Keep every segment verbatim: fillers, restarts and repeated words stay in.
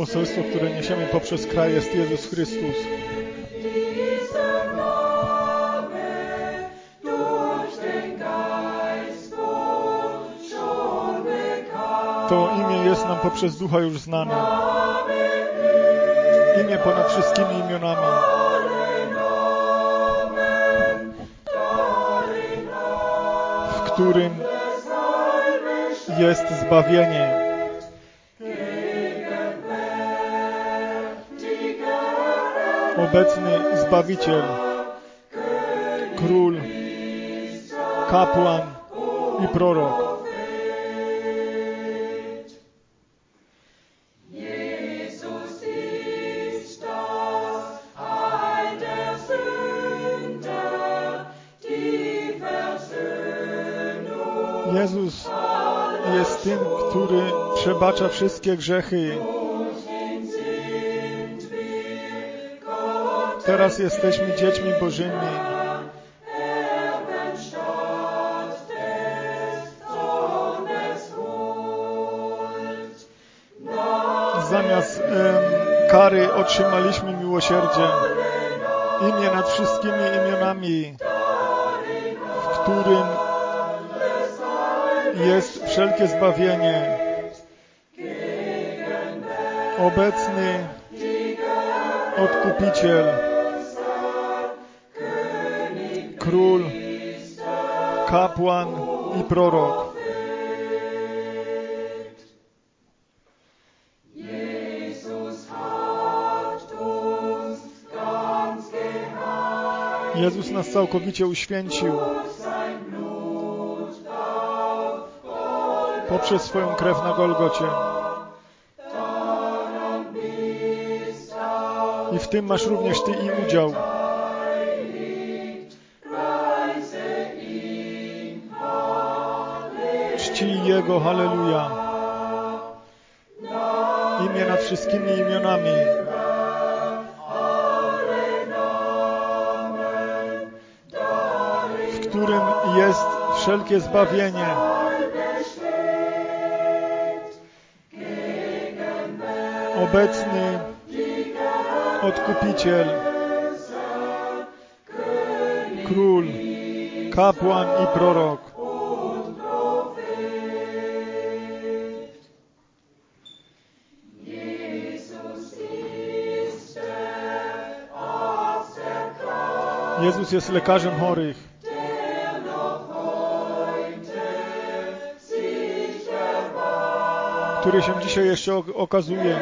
Poselstwo, które niesiemy poprzez kraj, jest Jezus Chrystus. To imię jest nam poprzez Ducha już znane. Imię ponad wszystkimi imionami. W którym jest zbawienie. Obecny Zbawiciel, Król, Kapłan i Prorok. Jezus jest tym, który przebacza wszystkie grzechy. Teraz jesteśmy dziećmi Bożymi. Zamiast em, kary otrzymaliśmy miłosierdzie. Imię nad wszystkimi imionami, w którym jest wszelkie zbawienie. Obecny Odkupiciel, Król, Kapłan i Prorok. Jezus nas całkowicie uświęcił poprzez swoją krew na Golgocie. I w tym masz również Ty i udział. Czcij Jego, halleluja. Imię nad wszystkimi imionami. W którym jest wszelkie zbawienie. Obecny Odkupiciel, Król, Kapłan i Prorok. Jezus jest lekarzem chorych. Który się dzisiaj jeszcze okazuje.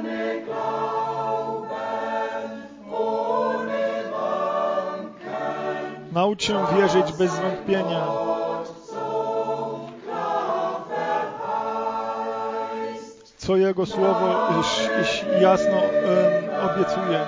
Naucz się wierzyć bez zwątpienia. Co Jego Słowo jasno um, obiecuje.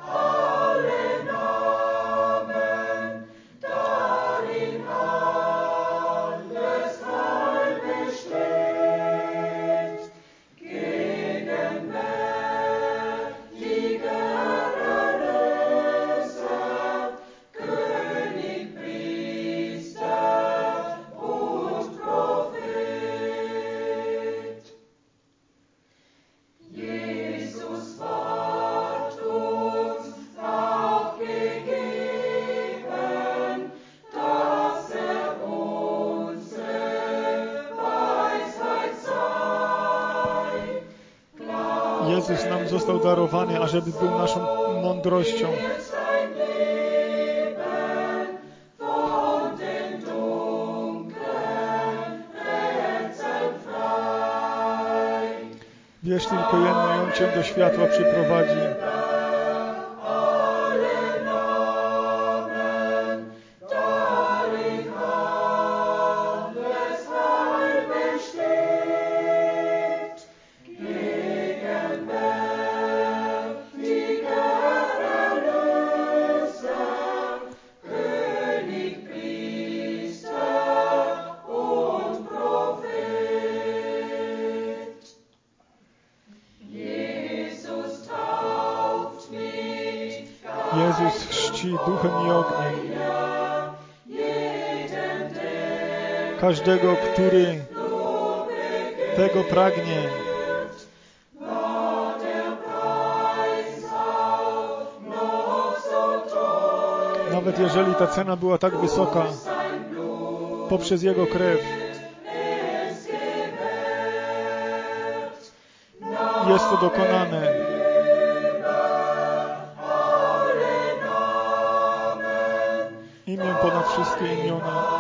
Jezus nam został darowany, ażeby był naszą mądrością. Wiesz tylko jedno, i On Cię do światła przyprowadzi. Jezus chrzci duchem i ogniem. Każdego, który tego pragnie. nawet jeżeli ta cena była tak wysoka, poprzez Jego krew jest to dokonane. Imię ponad wszystkie imiona.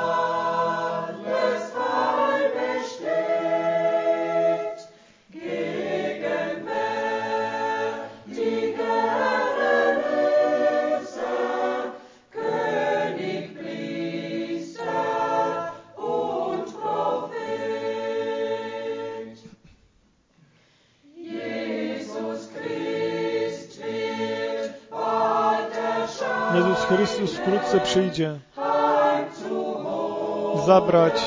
Jezus Chrystus wkrótce przyjdzie zabrać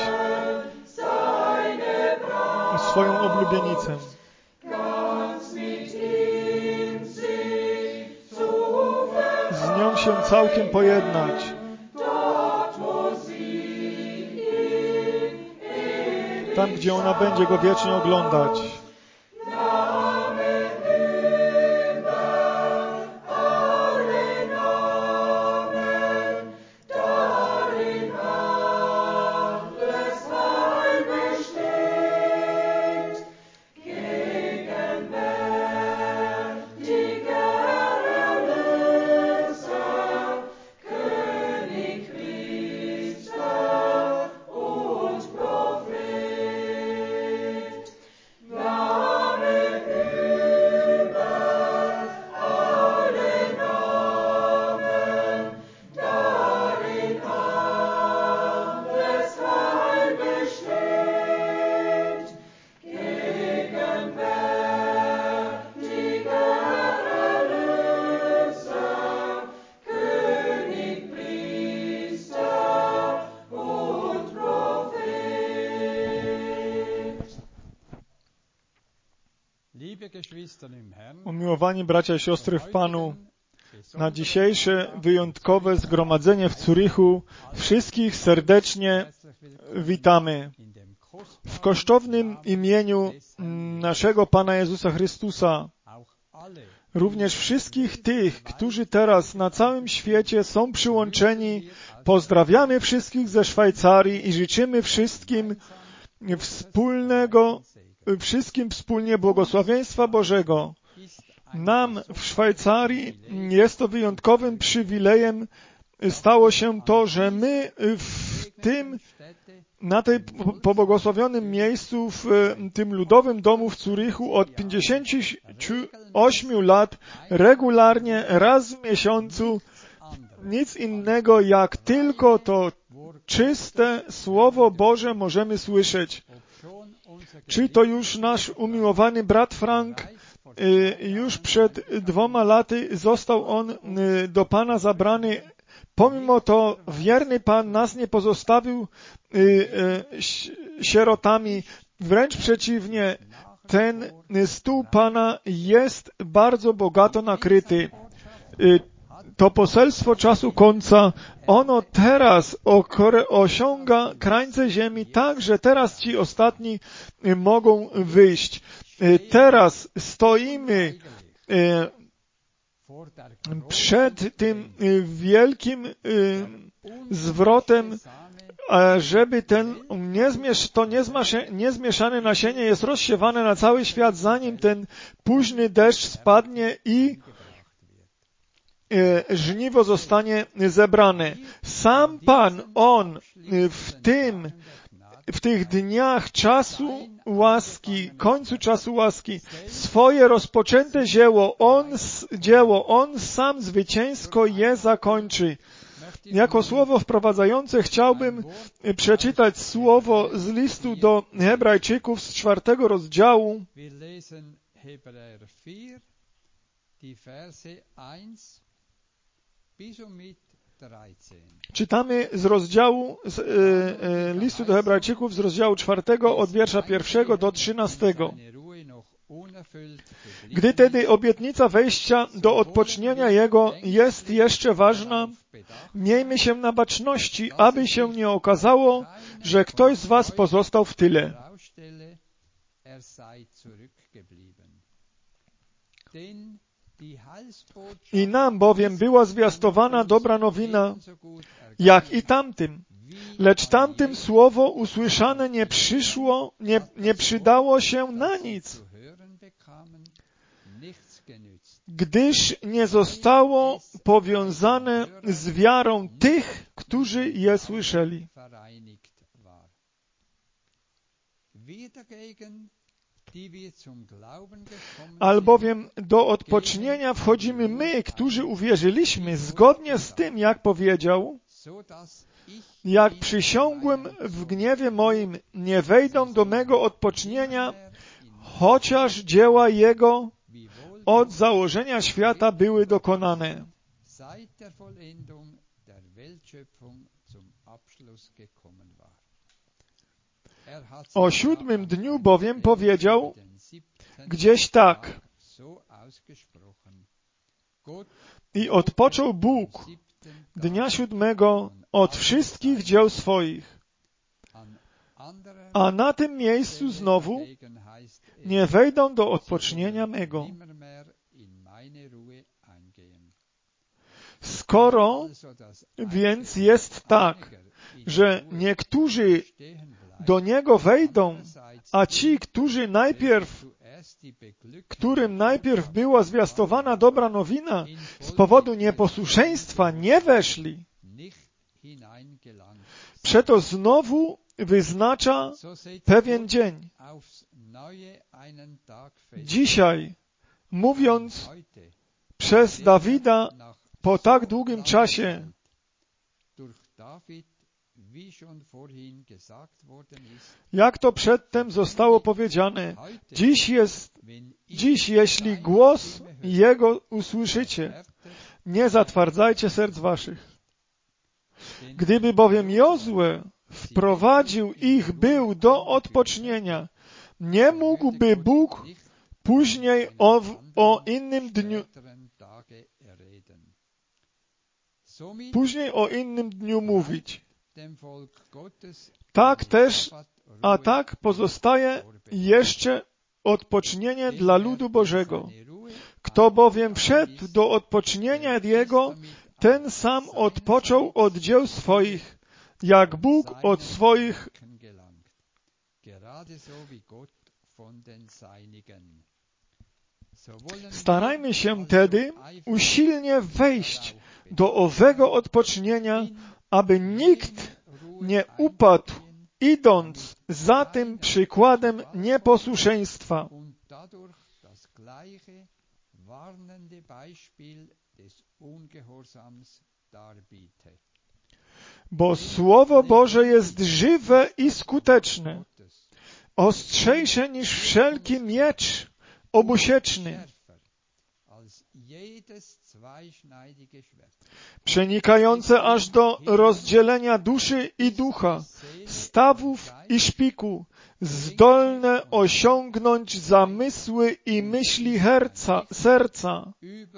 swoją oblubienicę. Z nią się całkiem pojednać. Tam, gdzie ona będzie go wiecznie oglądać. Umiłowani bracia i siostry w Panu, na dzisiejsze wyjątkowe zgromadzenie w Zurychu wszystkich serdecznie witamy. W kosztownym imieniu naszego Pana Jezusa Chrystusa, również wszystkich tych, którzy teraz na całym świecie są przyłączeni, pozdrawiamy wszystkich ze Szwajcarii i życzymy wszystkim wspólnego wszystkim wspólnie błogosławieństwa Bożego. Nam w Szwajcarii jest to wyjątkowym przywilejem. Stało się to, że my w tym, na tej pobłogosławionym miejscu, w tym ludowym domu w Zurychu od pięćdziesięciu ośmiu lat regularnie raz w miesiącu nic innego jak tylko to czyste Słowo Boże możemy słyszeć. Czy to już nasz umiłowany brat Frank, już przed dwoma laty został on do Pana zabrany. Pomimo to wierny Pan nas nie pozostawił sierotami. Wręcz przeciwnie, ten stół Pana jest bardzo bogato nakryty. To poselstwo czasu końca, ono teraz osiąga krańce ziemi tak, że teraz ci ostatni mogą wyjść. Teraz stoimy przed tym wielkim zwrotem, żeby ten niezmiesz, to niezmieszane nasienie jest rozsiewane na cały świat, zanim ten późny deszcz spadnie i żniwo zostanie zebrane. Sam Pan, On w tym, w tych dniach czasu łaski, końcu czasu łaski, swoje rozpoczęte dzieło, On, dzieło, On sam zwycięsko je zakończy. Jako słowo wprowadzające chciałbym przeczytać słowo z listu do Hebrajczyków z czwartego rozdziału. Czytamy z rozdziału, z e, e, listu do Hebrajczyków z rozdziału czwartego od wiersza pierwszego do trzynastego. Gdy tedy obietnica wejścia do odpocznienia Jego jest jeszcze ważna, miejmy się na baczności, aby się nie okazało, że ktoś z was pozostał w tyle. I nam bowiem była zwiastowana dobra nowina, jak i tamtym. Lecz tamtym słowo usłyszane nie przyszło, nie, nie przydało się na nic, gdyż nie zostało powiązane z wiarą tych, którzy je słyszeli. Albowiem do odpocznienia wchodzimy my, którzy uwierzyliśmy, zgodnie z tym, jak powiedział, jak przysiągłem w gniewie moim, nie wejdą do mego odpocznienia, chociaż dzieła Jego od założenia świata były dokonane. O siódmym dniu bowiem powiedział gdzieś tak: i odpoczął Bóg dnia siódmego od wszystkich dzieł swoich. A na tym miejscu znowu nie wejdą do odpocznienia mego. Skoro więc jest tak, że niektórzy do Niego wejdą, a ci, którzy najpierw, którym najpierw była zwiastowana dobra nowina, z powodu nieposłuszeństwa nie weszli, przeto znowu wyznacza pewien dzień. Dzisiaj, mówiąc przez Dawida po tak długim czasie, jak to przedtem zostało powiedziane, dziś jest, dziś jeśli głos Jego usłyszycie, nie zatwardzajcie serc waszych. Gdyby bowiem Jozue wprowadził ich był do odpocznienia, nie mógłby Bóg później o, o innym dniu później o innym dniu mówić. Tak też, a tak pozostaje jeszcze odpocznienie dla ludu Bożego. Kto bowiem wszedł do odpocznienia Jego, ten sam odpoczął od dzieł swoich, jak Bóg od swoich. Starajmy się tedy usilnie wejść do owego odpocznienia, aby nikt nie upadł, idąc za tym przykładem nieposłuszeństwa. Bo Słowo Boże jest żywe i skuteczne, ostrzejsze niż wszelki miecz obusieczny, przenikające aż do rozdzielenia duszy i ducha, stawów i szpiku, zdolne osiągnąć zamysły i myśli herca, serca.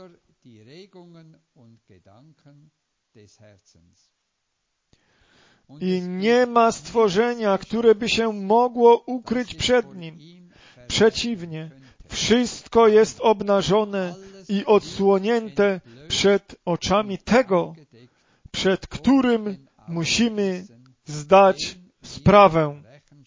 I nie ma stworzenia, które by się mogło ukryć przed Nim. Przeciwnie, wszystko jest obnażone i odsłonięte przed oczami tego, przed którym musimy zdać sprawę.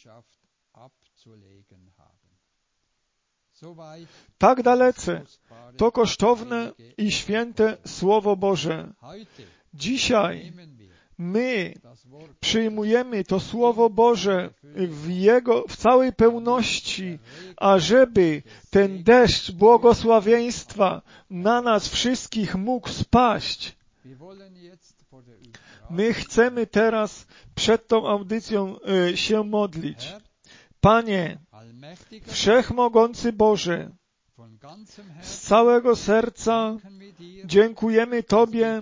Tak dalece to kosztowne i święte Słowo Boże. Dzisiaj my przyjmujemy to Słowo Boże w Jego, w całej pełności, ażeby ten deszcz błogosławieństwa na nas wszystkich mógł spaść. My chcemy teraz przed tą audycją y, się modlić. Panie, Wszechmogący Boże, z całego serca dziękujemy Tobie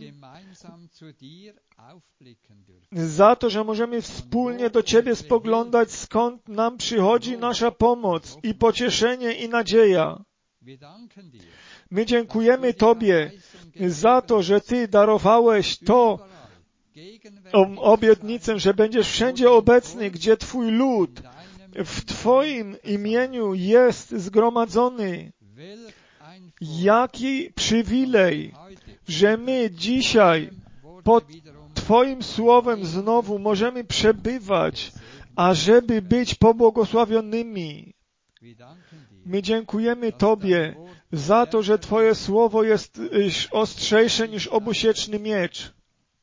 za to, że możemy wspólnie do Ciebie spoglądać, skąd nam przychodzi nasza pomoc i pocieszenie i nadzieja. My dziękujemy Tobie za to, że Ty darowałeś to obietnicę, że będziesz wszędzie obecny, gdzie Twój lud w Twoim imieniu jest zgromadzony. Jaki przywilej, że my dzisiaj pod Twoim Słowem znowu możemy przebywać, ażeby być pobłogosławionymi. My dziękujemy Tobie za to, że Twoje Słowo jest ostrzejsze niż obusieczny miecz,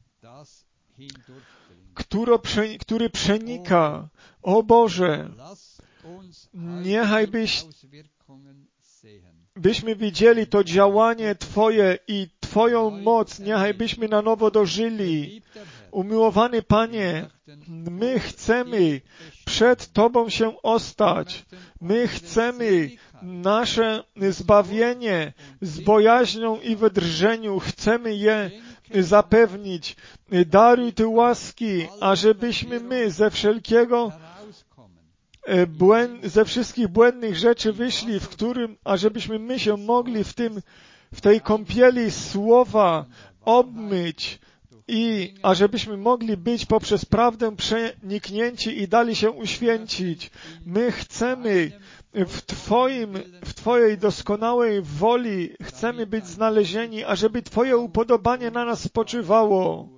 który przenika. O Boże, niechaj byś, byśmy widzieli to działanie Twoje i Twoją moc, niechaj byśmy na nowo dożyli. Umiłowany Panie, my chcemy przed Tobą się ostać. My chcemy nasze zbawienie z bojaźnią i we drżeniu. Chcemy je zapewnić. Daruj Ty łaski, ażebyśmy my ze wszelkiego Błęd, ze wszystkich błędnych rzeczy wyszli, w którym, ażebyśmy my się mogli w tym, w tej kąpieli Słowa obmyć i ażebyśmy mogli być poprzez prawdę przeniknięci i dali się uświęcić. My chcemy w Twoim, w Twojej doskonałej woli, chcemy być znalezieni, ażeby Twoje upodobanie na nas spoczywało.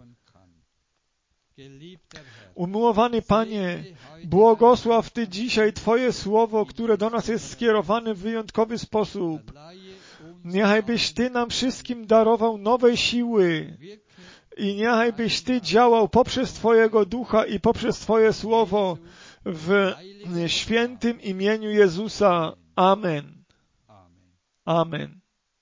Umiłowany Panie, błogosław Ty dzisiaj Twoje Słowo, które do nas jest skierowane w wyjątkowy sposób. Niechaj byś Ty nam wszystkim darował nowej siły i niechaj byś Ty działał poprzez Twojego Ducha i poprzez Twoje Słowo w świętym imieniu Jezusa. Amen. Amen.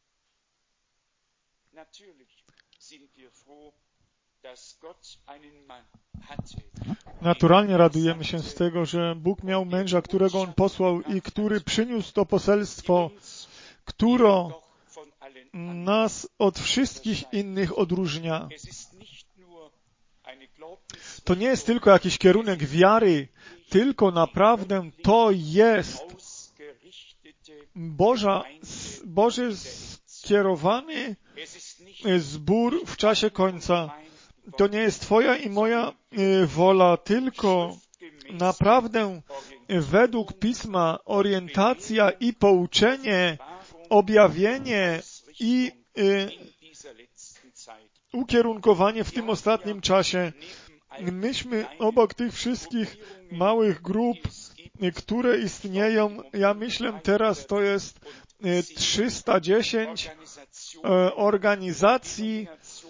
Naturalnie radujemy się z tego, że Bóg miał męża, którego On posłał i który przyniósł to poselstwo, które nas od wszystkich innych odróżnia. To nie jest tylko jakiś kierunek wiary, tylko naprawdę to jest Boża, Boży skierowany zbór w czasie końca. To nie jest Twoja i moja wola, tylko naprawdę według Pisma orientacja i pouczenie, objawienie i y, ukierunkowanie w tym ostatnim czasie. Myśmy obok tych wszystkich małych grup, które istnieją, ja myślę teraz to jest trzysta dziesięć organizacji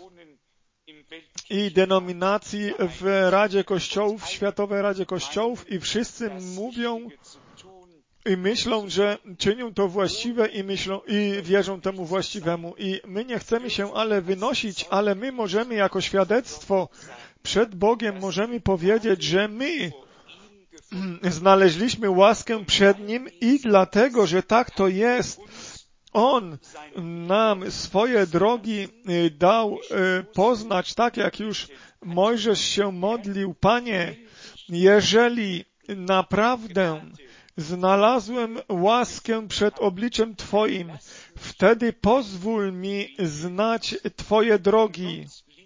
i denominacji w Radzie Kościołów, w Światowej Radzie Kościołów i wszyscy mówią i myślą, że czynią to właściwe i myślą i wierzą temu właściwemu. I my nie chcemy się ale wynosić, ale my możemy jako świadectwo przed Bogiem możemy powiedzieć, że my znaleźliśmy łaskę przed Nim i dlatego, że tak to jest, On nam swoje drogi dał poznać, tak jak już Mojżesz się modlił. Panie, jeżeli naprawdę znalazłem łaskę przed obliczem Twoim, wtedy pozwól mi znać Twoje drogi.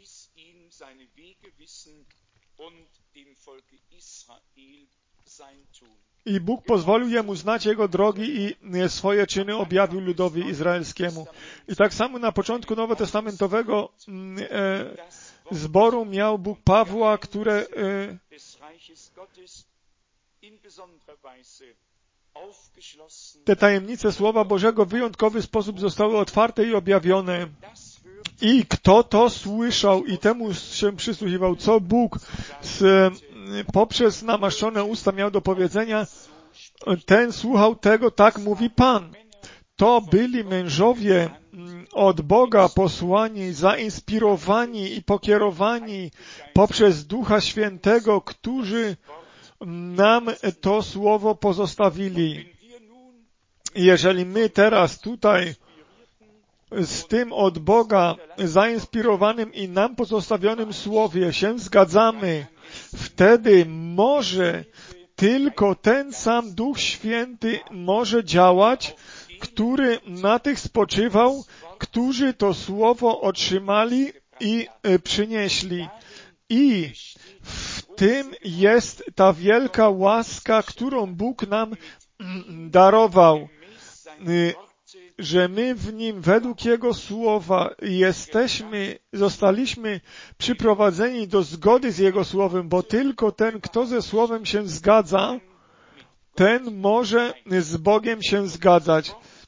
I Bóg pozwolił jemu znać jego drogi i swoje czyny objawił ludowi izraelskiemu. I tak samo na początku nowotestamentowego e, zboru miał Bóg Pawła, które e, te tajemnice Słowa Bożego w wyjątkowy sposób zostały otwarte i objawione. I kto to słyszał i temu się przysłuchiwał, co Bóg z, poprzez namaszczone usta miał do powiedzenia, ten słuchał tego, tak mówi Pan. To byli mężowie od Boga posłani, zainspirowani i pokierowani poprzez Ducha Świętego, którzy nam to słowo pozostawili. Jeżeli my teraz tutaj z tym od Boga zainspirowanym i nam pozostawionym słowie się zgadzamy, wtedy może tylko ten sam Duch Święty może działać, który na tych spoczywał, którzy to słowo otrzymali i przynieśli. I w tym jest ta wielka łaska, którą Bóg nam darował. że my w Nim według Jego Słowa jesteśmy, zostaliśmy przyprowadzeni do zgody z Jego Słowem, bo tylko ten, kto ze Słowem się zgadza, ten może z Bogiem się zgadzać.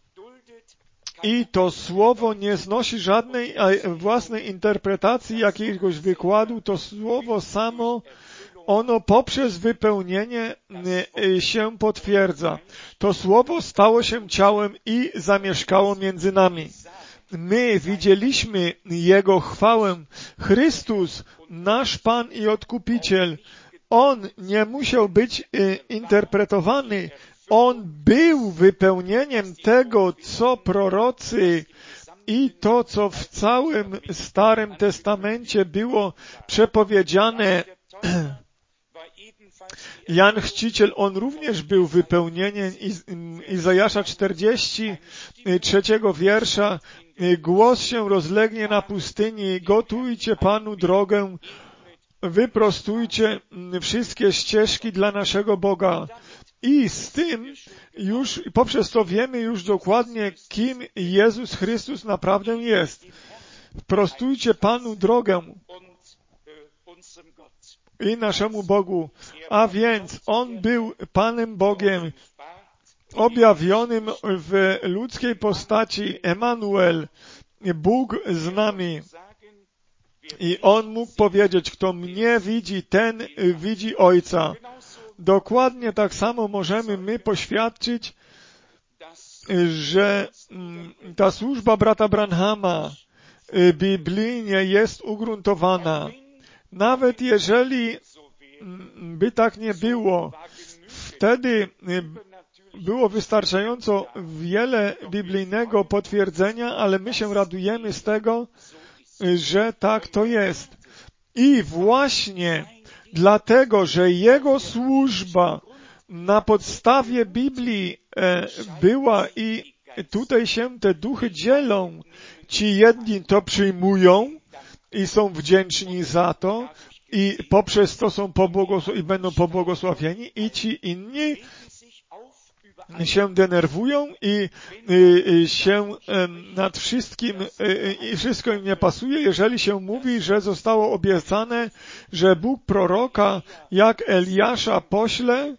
I to Słowo nie znosi żadnej własnej interpretacji, jakiegoś wykładu. To Słowo samo, ono poprzez wypełnienie się potwierdza. To Słowo stało się ciałem i zamieszkało między nami. My widzieliśmy Jego chwałę. Chrystus, nasz Pan i Odkupiciel, On nie musiał być interpretowany. On był wypełnieniem tego, co prorocy i to, co w całym Starym Testamencie było przepowiedziane. Jan Chrzciciel, on również był wypełnieniem Izajasza czterdziestego trzeciego wiersza. Głos się rozlegnie na pustyni, gotujcie Panu drogę, wyprostujcie wszystkie ścieżki dla naszego Boga. I z tym już, poprzez to wiemy już dokładnie, kim Jezus Chrystus naprawdę jest. Prostujcie Panu drogę i naszemu Bogu. A więc On był Panem Bogiem, objawionym w ludzkiej postaci, Emanuel, Bóg z nami. I On mógł powiedzieć, kto mnie widzi, ten widzi Ojca. Dokładnie tak samo możemy my poświadczyć, że ta służba brata Branhama biblijnie jest ugruntowana. Nawet jeżeli by tak nie było, wtedy było wystarczająco wiele biblijnego potwierdzenia, ale my się radujemy z tego, że tak to jest. I właśnie dlatego, że Jego służba na podstawie Biblii była i tutaj się te duchy dzielą. Ci jedni to przyjmują i są wdzięczni za to i poprzez to są pobłogosław- i będą pobłogosławieni, i ci inni się denerwują i, i, i się nad wszystkim i wszystko im nie pasuje, jeżeli się mówi, że zostało obiecane, że Bóg proroka jak Eliasza pośle,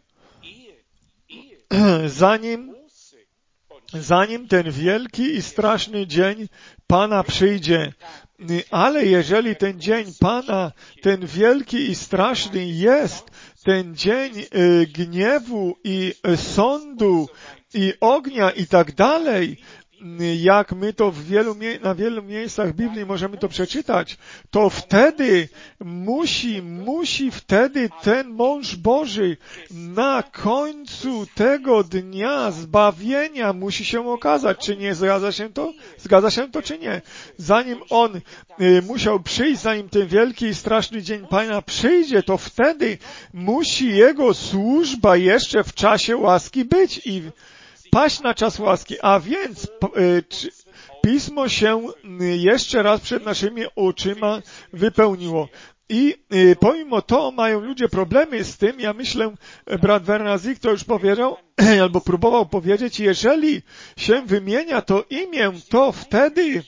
zanim, zanim ten wielki i straszny dzień Pana przyjdzie. Ale jeżeli ten dzień Pana, ten wielki i straszny jest, ten dzień y, gniewu i y, sądu i ognia i tak dalej, y, jak my to w wielu mie- na wielu miejscach Biblii możemy to przeczytać, to wtedy musi, musi wtedy ten mąż Boży na końcu tego dnia zbawienia musi się okazać. Czy nie zgadza się to? Zgadza się to, czy nie? Zanim on y, musiał przyjść, zanim ten wielki i straszny dzień Pana przyjdzie, to wtedy musi jego służba jeszcze w czasie łaski być i paść na czas łaski. A więc p- y, czy, Pismo się y, jeszcze raz przed naszymi oczyma wypełniło. I y, pomimo to mają ludzie problemy z tym. Ja myślę, brat Wernazik to już powiedział, albo próbował powiedzieć, jeżeli się wymienia to imię, to wtedy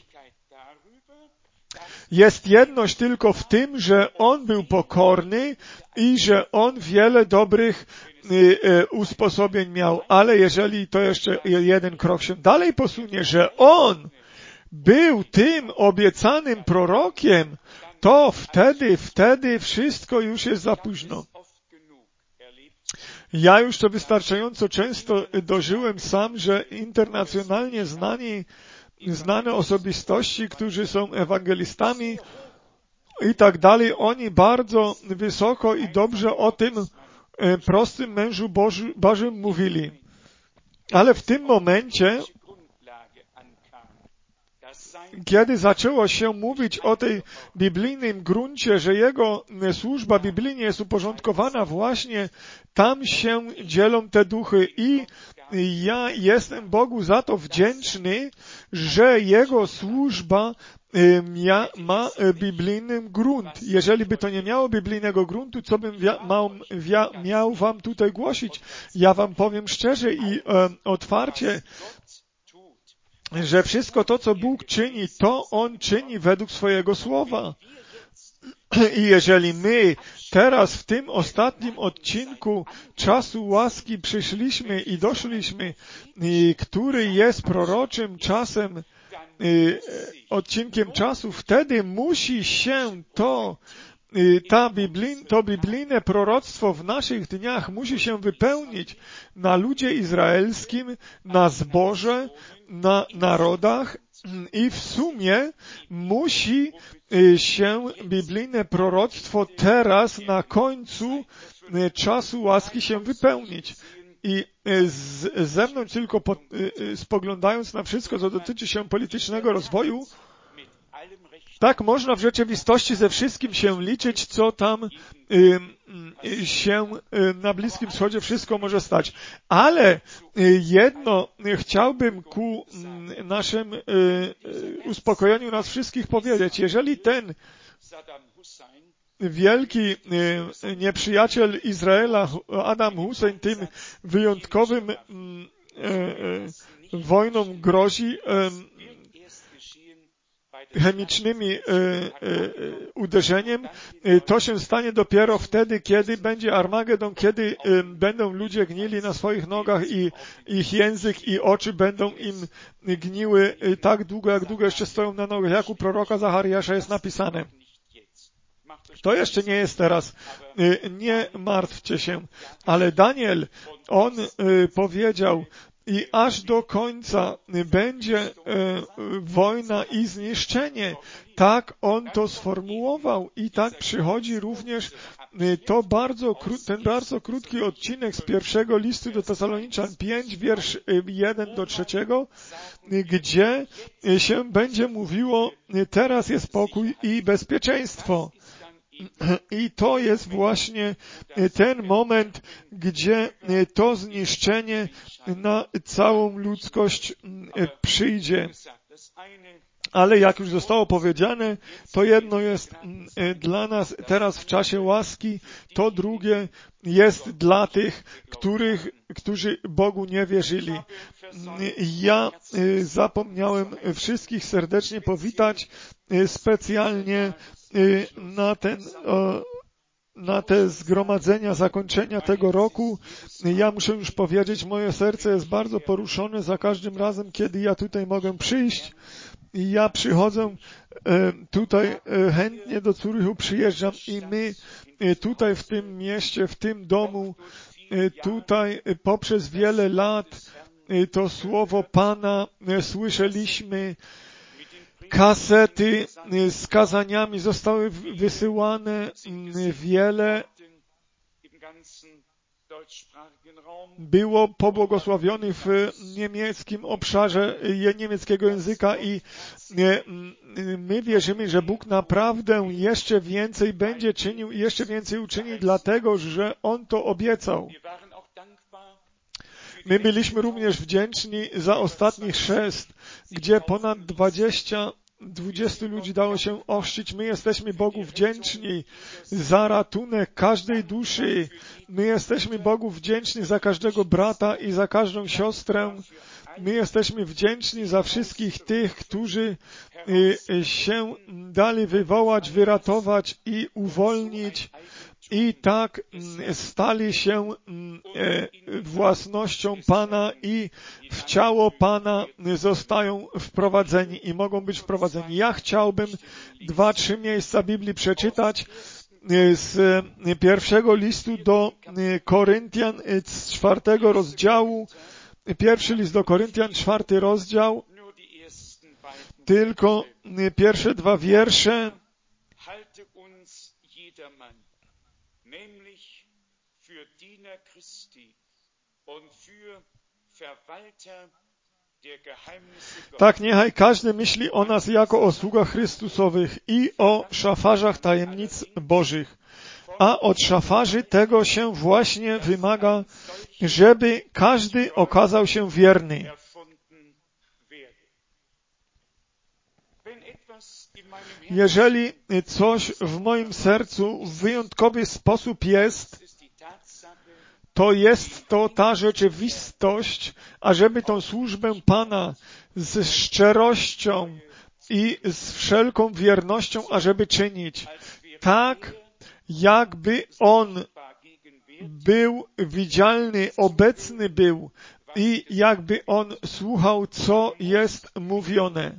jest jedność tylko w tym, że on był pokorny i że on wiele dobrych y, y, usposobień miał. Ale jeżeli to jeszcze jeden krok się dalej posunie, że on był tym obiecanym prorokiem, to wtedy, wtedy wszystko już jest za późno. Ja już to wystarczająco często dożyłem sam, że internacjonalnie znani, znane osobistości, którzy są ewangelistami i tak dalej, oni bardzo wysoko i dobrze o tym prostym mężu Boży, Bożym mówili. Ale w tym momencie, kiedy zaczęło się mówić o tej biblijnym gruncie, że jego służba biblijnie jest uporządkowana, właśnie tam się dzielą te duchy i ja jestem Bogu za to wdzięczny, że jego służba mia, ma biblijny grunt. Jeżeli by to nie miało biblijnego gruntu, co bym wia, mał, wia, miał wam tutaj głosić? Ja wam powiem szczerze i e, otwarcie, że wszystko to, co Bóg czyni, to On czyni według swojego słowa. I jeżeli my teraz w tym ostatnim odcinku czasu łaski przyszliśmy i doszliśmy, i który jest proroczym czasem, y, odcinkiem czasu, wtedy musi się to, y, ta biblin, to biblijne proroctwo w naszych dniach musi się wypełnić na ludzie izraelskim, na zborze, na narodach, i w sumie musi się biblijne proroctwo teraz na końcu czasu łaski się wypełnić. I z zewnątrz tylko po, spoglądając na wszystko, co dotyczy się politycznego rozwoju, tak można w rzeczywistości ze wszystkim się liczyć, co tam y, się y, na Bliskim Wschodzie wszystko może stać. Ale y, jedno chciałbym ku y, naszym y, y, uspokojeniu nas wszystkich powiedzieć. Jeżeli ten wielki y, nieprzyjaciel Izraela, Adam Hussein, tym wyjątkowym y, y, y, wojną grozi, y, chemicznymi y, y, uderzeniem, y, to się stanie dopiero wtedy, kiedy będzie Armagedon, kiedy y, będą ludzie gnili na swoich nogach i ich język i oczy będą im gniły y, tak długo, jak długo jeszcze stoją na nogach, jak u proroka Zachariasza jest napisane. To jeszcze nie jest teraz. Y, nie martwcie się. Ale Daniel, on y, powiedział, i aż do końca będzie e, wojna i zniszczenie. Tak on to sformułował i tak przychodzi również e, to bardzo, ten bardzo krótki odcinek z pierwszego listu do Tesaloniczan pięć, wiersz jeden do trzeciego, gdzie się będzie mówiło, teraz jest pokój i bezpieczeństwo. I to jest właśnie ten moment, gdzie to zniszczenie na całą ludzkość przyjdzie. Ale jak już zostało powiedziane, to jedno jest dla nas teraz w czasie łaski, to drugie jest dla tych, których, którzy Bogu nie wierzyli. Ja zapomniałem wszystkich serdecznie powitać specjalnie na ten, na te zgromadzenia zakończenia tego roku. Ja muszę już powiedzieć, moje serce jest bardzo poruszone za każdym razem, kiedy ja tutaj mogę przyjść. I ja przychodzę tutaj chętnie do Zurychu, przyjeżdżam i my tutaj w tym mieście, w tym domu, tutaj poprzez wiele lat to słowo Pana słyszeliśmy. Kasety z kazaniami zostały wysyłane, wiele było pobłogosławionych w niemieckim obszarze niemieckiego języka i my wierzymy, że Bóg naprawdę jeszcze więcej będzie czynił i jeszcze więcej uczyni, dlatego że On to obiecał. My byliśmy również wdzięczni za ostatni chrzest, gdzie ponad dwadzieścia, dwudziestu ludzi dało się ochrzcić. My jesteśmy Bogu wdzięczni za ratunek każdej duszy. My jesteśmy Bogu wdzięczni za każdego brata i za każdą siostrę. My jesteśmy wdzięczni za wszystkich tych, którzy się dali wywołać, wyratować i uwolnić. I tak stali się własnością Pana i w ciało Pana zostają wprowadzeni i mogą być wprowadzeni. Ja chciałbym dwa, trzy miejsca Biblii przeczytać z pierwszego listu do Koryntian, z czwartego rozdziału. Pierwszy list do Koryntian, czwarty rozdział. Tylko pierwsze dwa wiersze. Nämlich für Diener Christi und für Verwalter der Geheimnisse Gottes. Tak niechaj każdy myśli o nas jako o sługach Chrystusowych i o szafarzach tajemnic Bożych. A od szafarzy tego się właśnie wymaga, żeby każdy okazał się wierny. Jeżeli coś w moim sercu w wyjątkowy sposób jest, to jest to ta rzeczywistość, ażeby tą służbę Pana z szczerością i z wszelką wiernością, ażeby czynić, tak jakby On był widzialny, obecny był i jakby On słuchał, co jest mówione.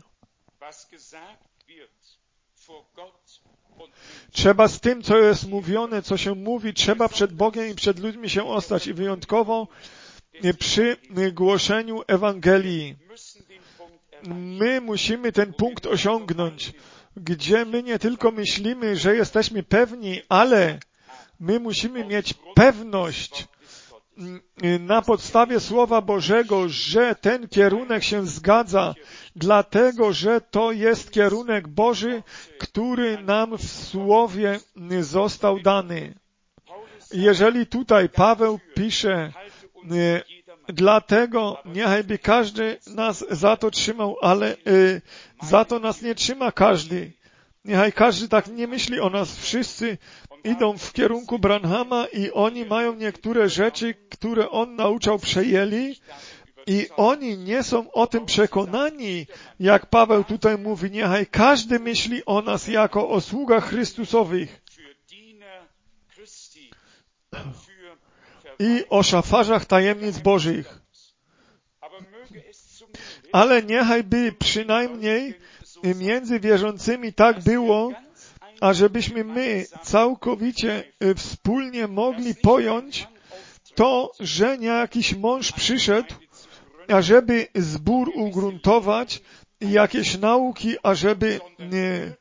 Trzeba z tym, co jest mówione, co się mówi, trzeba przed Bogiem i przed ludźmi się ostać i wyjątkowo przy głoszeniu Ewangelii. My musimy ten punkt osiągnąć, gdzie my nie tylko myślimy, że jesteśmy pewni, ale my musimy mieć pewność na podstawie Słowa Bożego, że ten kierunek się zgadza, dlatego, że to jest kierunek Boży, który nam w Słowie został dany. Jeżeli tutaj Paweł pisze, dlatego niechajby każdy nas za to trzymał, ale y, za to nas nie trzyma każdy. Niechaj każdy tak nie myśli o nas. Wszyscy idą w kierunku Branhama i oni mają niektóre rzeczy, które on nauczał, przejęli i oni nie są o tym przekonani, jak Paweł tutaj mówi, niechaj każdy myśli o nas jako o sługach Chrystusowych i o szafarzach tajemnic Bożych. Ale niechaj by przynajmniej między wierzącymi tak było, ażebyśmy my całkowicie wspólnie mogli pojąć to, że nie jakiś mąż przyszedł, ażeby zbór ugruntować i jakieś nauki, ażeby nie,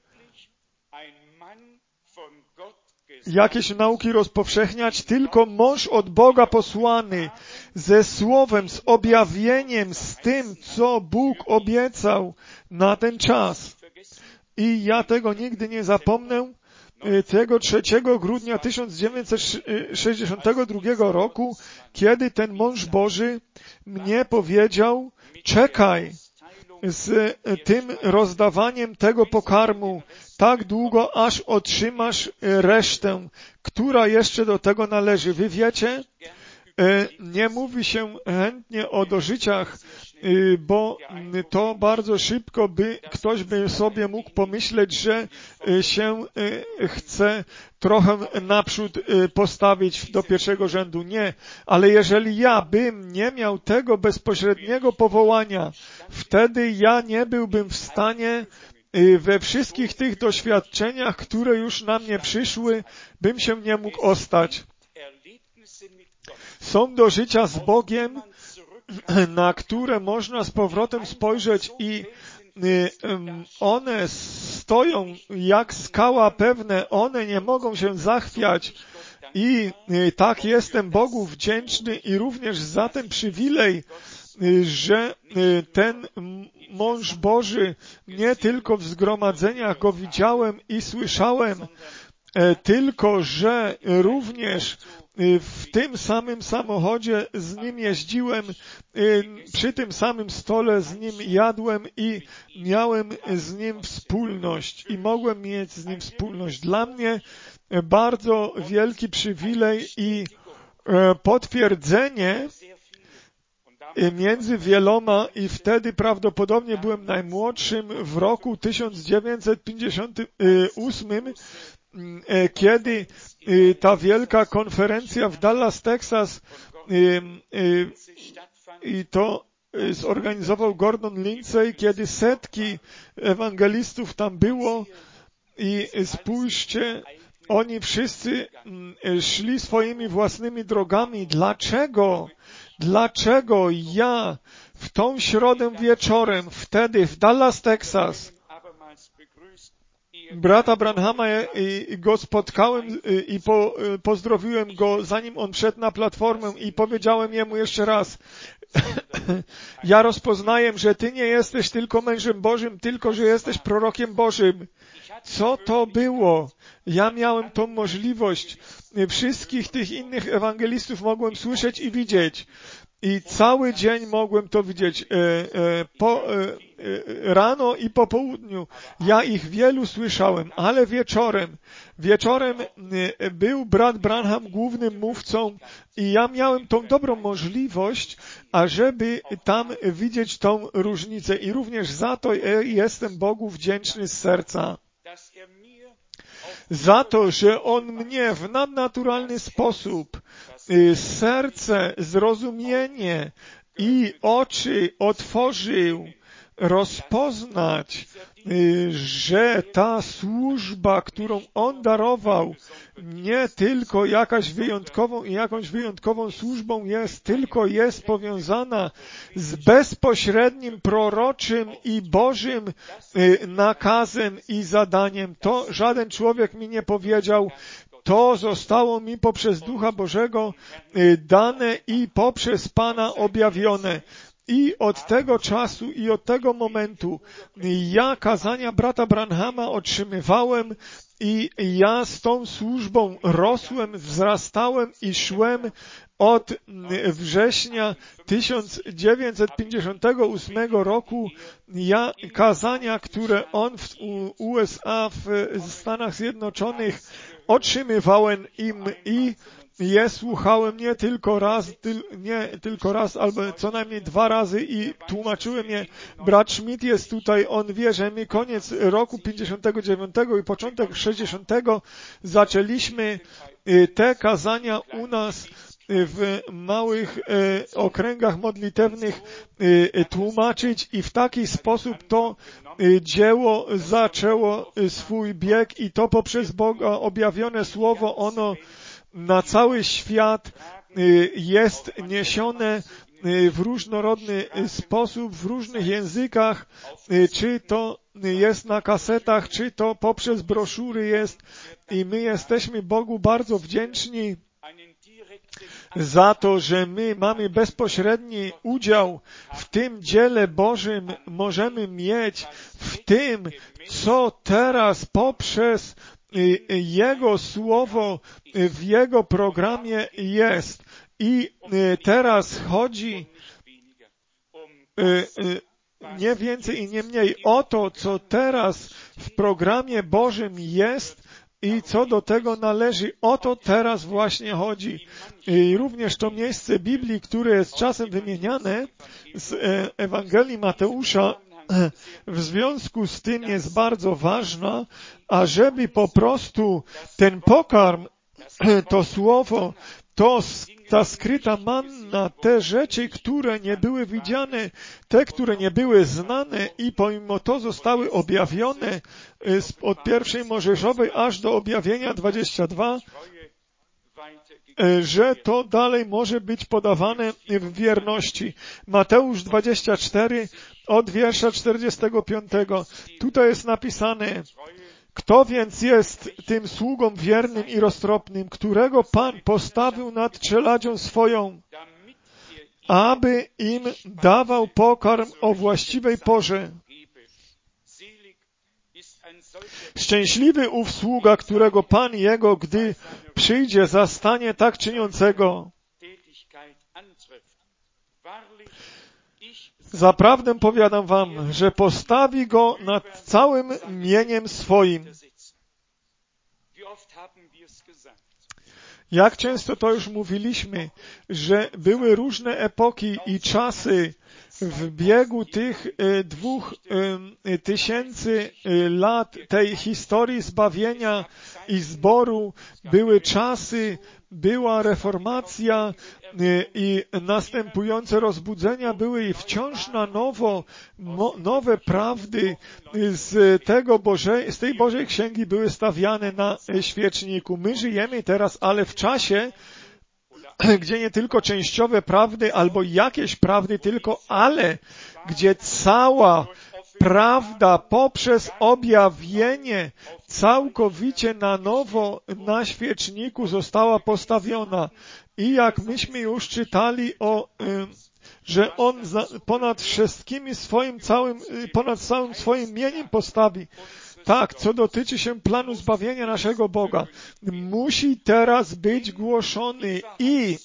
jakieś nauki rozpowszechniać, tylko mąż od Boga posłany ze słowem, z objawieniem, z tym, co Bóg obiecał na ten czas. I ja tego nigdy nie zapomnę, tego trzeciego grudnia tysiąc dziewięćset sześćdziesiątego drugiego roku, kiedy ten mąż Boży mnie powiedział, czekaj z tym rozdawaniem tego pokarmu tak długo, aż otrzymasz resztę, która jeszcze do tego należy. Wy wiecie, nie mówi się chętnie o dożyciach, bo to bardzo szybko by ktoś by sobie mógł pomyśleć, że się chce trochę naprzód postawić do pierwszego rzędu. Nie, ale jeżeli ja bym nie miał tego bezpośredniego powołania, wtedy ja nie byłbym w stanie we wszystkich tych doświadczeniach, które już na mnie przyszły, bym się nie mógł ostać. Są do życia z Bogiem, na które można z powrotem spojrzeć i one stoją jak skała pewne, one nie mogą się zachwiać i tak jestem Bogu wdzięczny i również za ten przywilej, że ten mąż Boży nie tylko w zgromadzeniach go widziałem i słyszałem, tylko że również w tym samym samochodzie z nim jeździłem, przy tym samym stole z nim jadłem i miałem z nim wspólność i mogłem mieć z nim wspólność. Dla mnie bardzo wielki przywilej i potwierdzenie między wieloma i wtedy prawdopodobnie byłem najmłodszym w roku tysiąc dziewięćset pięćdziesiątym ósmym, kiedy ta wielka konferencja w Dallas, Texas i to zorganizował Gordon Lindsay, kiedy setki ewangelistów tam było i spójrzcie, oni wszyscy szli swoimi własnymi drogami. Dlaczego? Dlaczego ja w tą środę wieczorem, wtedy w Dallas, Texas, brata Branhama i go spotkałem i po, pozdrowiłem go, zanim on wszedł na platformę i powiedziałem jemu jeszcze raz, ja rozpoznaję, że Ty nie jesteś tylko mężem Bożym, tylko że jesteś prorokiem Bożym. Co to było? Ja miałem tą możliwość. Wszystkich tych innych ewangelistów mogłem słyszeć i widzieć. I cały dzień mogłem to widzieć, e, e, po, e, e, rano i po południu. Ja ich wielu słyszałem, ale wieczorem, wieczorem e, był brat Branham głównym mówcą i ja miałem tą dobrą możliwość, ażeby tam widzieć tą różnicę. I również za to e, jestem Bogu wdzięczny z serca. Za to, że On mnie w nadnaturalny sposób serce, zrozumienie i oczy otworzył, rozpoznać, że ta służba, którą On darował, nie tylko jakaś wyjątkową i jakąś wyjątkową służbą jest, tylko jest powiązana z bezpośrednim proroczym i Bożym nakazem i zadaniem. To żaden człowiek mi nie powiedział. To zostało mi poprzez Ducha Bożego dane i poprzez Pana objawione. I od tego czasu i od tego momentu ja kazania brata Branhama otrzymywałem i ja z tą służbą rosłem, wzrastałem i szłem od września tysiąc dziewięćset pięćdziesiątego ósmego roku. Ja kazania, które on w U S A, w Stanach Zjednoczonych otrzymywałem im i je słuchałem nie tylko raz, tyl, nie tylko raz, albo co najmniej dwa razy i tłumaczyłem je. Brat Schmidt jest tutaj, on wie, że my koniec roku pięćdziesiątego dziewiątego i początek sześćdziesiątego zaczęliśmy te kazania u nas w małych e, okręgach modlitewnych e, tłumaczyć i w taki sposób to e, dzieło zaczęło swój bieg i to poprzez Boga objawione słowo, ono na cały świat jest niesione w różnorodny sposób, w różnych językach, czy to jest na kasetach, czy to poprzez broszury jest i my jesteśmy Bogu bardzo wdzięczni za to, że my mamy bezpośredni udział w tym dziele Bożym, możemy mieć w tym, co teraz poprzez Jego Słowo w Jego programie jest. I teraz chodzi nie więcej i nie mniej o to, co teraz w programie Bożym jest i co do tego należy. O to teraz właśnie chodzi. I również to miejsce Biblii, które jest czasem wymieniane z Ewangelii Mateusza, w związku z tym jest bardzo ważna, ażeby po prostu ten pokarm, to słowo, to ta skryta manna, te rzeczy, które nie były widziane, te, które nie były znane i pomimo to zostały objawione od pierwszej Mojżeszowej aż do objawienia dwudziestego drugiego, że to dalej może być podawane w wierności. Mateusz dwadzieścia cztery od wiersza czterdziestego piątego. Tutaj jest napisane: kto więc jest tym sługą wiernym i roztropnym, którego Pan postawił nad czeladzią swoją, aby im dawał pokarm o właściwej porze. Szczęśliwy ów sługa, którego Pan jego, gdy przyjdzie, zastanie tak czyniącego. Zaprawdę powiadam wam, że postawi go nad całym mieniem swoim. Jak często to już mówiliśmy, że były różne epoki i czasy w biegu tych dwóch tysięcy lat tej historii zbawienia i zboru. Były czasy, była reformacja i następujące rozbudzenia były i wciąż na nowo mo, nowe prawdy z tego Bożej, z tej Bożej Księgi były stawiane na świeczniku. My żyjemy teraz, ale w czasie, gdzie nie tylko częściowe prawdy albo jakieś prawdy tylko, ale gdzie cała prawda poprzez objawienie całkowicie na nowo na świeczniku została postawiona. I jak myśmy już czytali o, że On ponad wszystkimi swoim całym, ponad całym swoim mieniem postawi. Tak, co dotyczy się planu zbawienia naszego Boga, musi teraz być głoszony i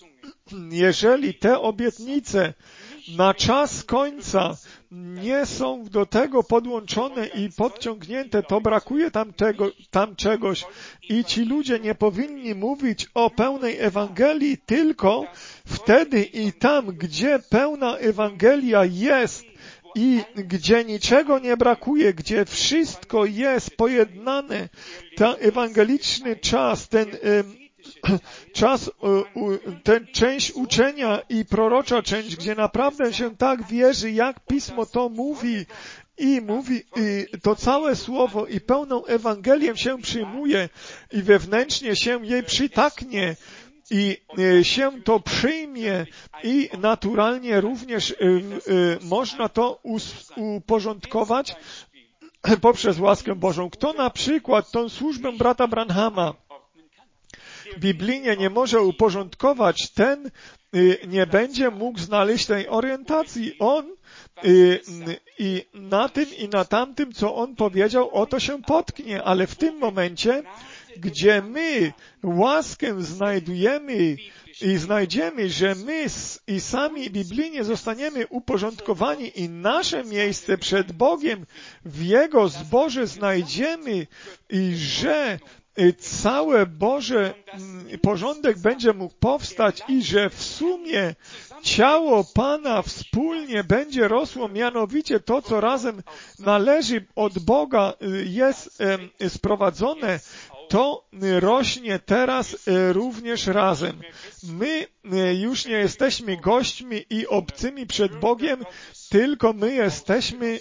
jeżeli te obietnice na czas końca nie są do tego podłączone i podciągnięte, to brakuje tam, tego, tam czegoś i ci ludzie nie powinni mówić o pełnej Ewangelii tylko wtedy i tam, gdzie pełna Ewangelia jest i gdzie niczego nie brakuje, gdzie wszystko jest pojednane. Ten ewangeliczny czas, ten czas, ten część uczenia i prorocza część, gdzie naprawdę się tak wierzy, jak Pismo to mówi i mówi i to całe słowo i pełną Ewangelię się przyjmuje i wewnętrznie się jej przytaknie i się to przyjmie i naturalnie również można to uporządkować poprzez łaskę Bożą. Kto na przykład tą służbę brata Branhama biblijnie nie może uporządkować, ten nie będzie mógł znaleźć tej orientacji. On i na tym i na tamtym, co on powiedział, o to się potknie, ale w tym momencie, gdzie my łaskę znajdujemy i znajdziemy, że my i sami biblijnie zostaniemy uporządkowani i nasze miejsce przed Bogiem w Jego zborze znajdziemy i że cały Boże porządek będzie mógł powstać i że w sumie ciało Pana wspólnie będzie rosło, mianowicie to, co razem należy od Boga, jest sprowadzone, to rośnie teraz również razem. My już nie jesteśmy gośćmi i obcymi przed Bogiem, tylko my jesteśmy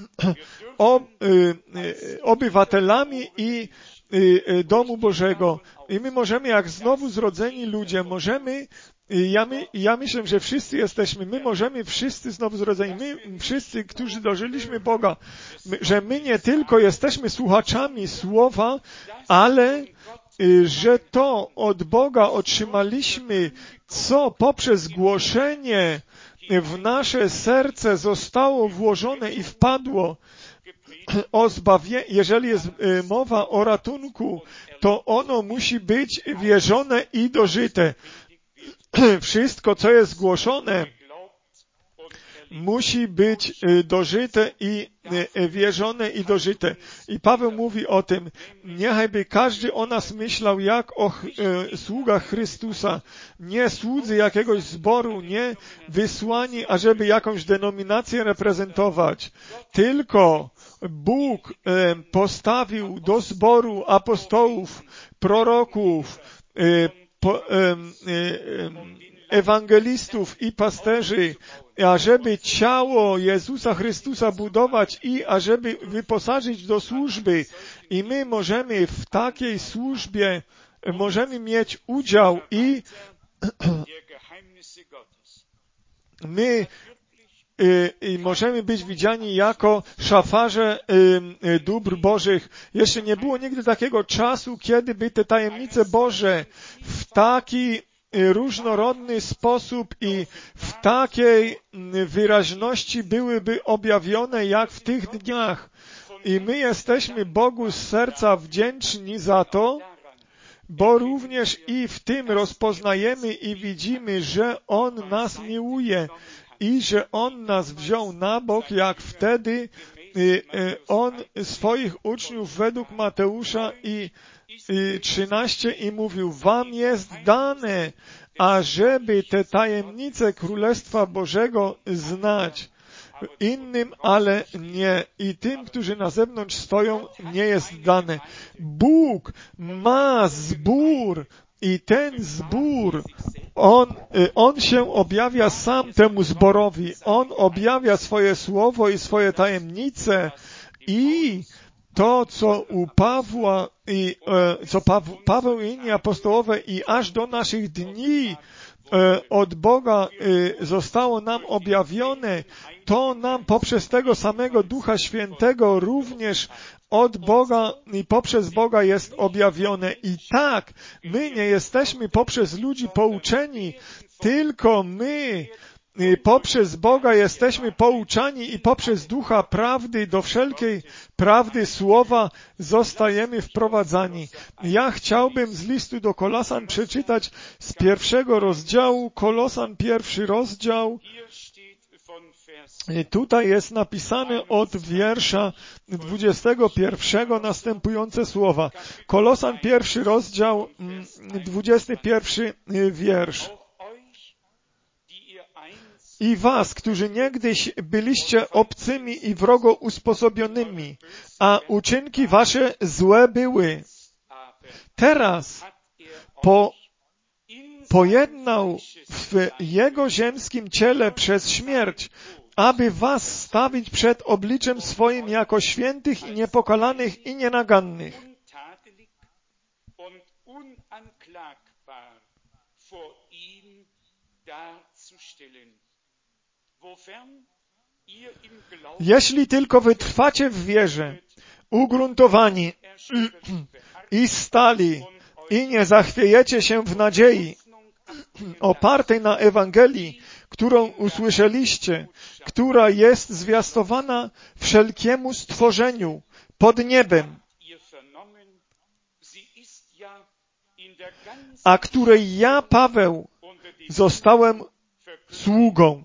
obywatelami i domu Bożego. I my możemy, jak znowu zrodzeni ludzie, możemy, ja, my, ja myślę, że wszyscy jesteśmy, my możemy wszyscy znowu zrodzeni, my wszyscy, którzy dożyliśmy Boga, my, że my nie tylko jesteśmy słuchaczami Słowa, ale że to od Boga otrzymaliśmy, co poprzez głoszenie w nasze serce zostało włożone i wpadło. O zbawie, jeżeli jest mowa o ratunku, to ono musi być wierzone i dożyte. Wszystko, co jest głoszone, musi być dożyte i wierzone i dożyte. I Paweł mówi o tym, niechajby każdy o nas myślał jak o sługach Chrystusa, nie słudzy jakiegoś zboru, nie wysłani, ażeby jakąś denominację reprezentować, tylko Bóg postawił do zboru apostołów, proroków, ewangelistów i pasterzy, ażeby ciało Jezusa Chrystusa budować i ażeby wyposażyć do służby. I my możemy w takiej służbie, możemy mieć udział i my i możemy być widziani jako szafarze dóbr Bożych. Jeszcze nie było nigdy takiego czasu, kiedy by te tajemnice Boże w taki różnorodny sposób i w takiej wyraźności byłyby objawione jak w tych dniach. I my jesteśmy Bogu z serca wdzięczni za to, bo również i w tym rozpoznajemy i widzimy, że On nas miłuje i że On nas wziął na bok, jak wtedy On swoich uczniów według Mateusza i trzynaście i mówił, wam jest dane, ażeby te tajemnice Królestwa Bożego znać. Innym, ale nie. I tym, którzy na zewnątrz stoją, nie jest dane. Bóg ma zbór i ten zbór, on, on się objawia sam temu zborowi. On objawia swoje słowo i swoje tajemnice i to, co u Pawła i co Paweł, Paweł i inni apostołowie i aż do naszych dni od Boga zostało nam objawione, to nam poprzez tego samego Ducha Świętego również od Boga i poprzez Boga jest objawione. I tak, my nie jesteśmy poprzez ludzi pouczeni, tylko my poprzez Boga jesteśmy pouczani i poprzez Ducha Prawdy do wszelkiej prawdy Słowa zostajemy wprowadzani. Ja chciałbym z listu do Kolosan przeczytać z pierwszego rozdziału, Kolosan pierwszy rozdział. Tutaj jest napisane od wiersza dwudziestego pierwszego następujące słowa. Kolosan pierwszy rozdział, dwudziesty pierwszy wiersz. I was, którzy niegdyś byliście obcymi i wrogo usposobionymi, a uczynki wasze złe były. Teraz po, pojednał w Jego ziemskim ciele przez śmierć, aby was stawić przed obliczem swoim jako świętych i niepokalanych i nienagannych. Jeśli tylko wytrwacie w wierze, ugruntowani i stali i nie zachwiejecie się w nadziei, opartej na Ewangelii, którą usłyszeliście, która jest zwiastowana wszelkiemu stworzeniu pod niebem, a której ja, Paweł, zostałem sługą.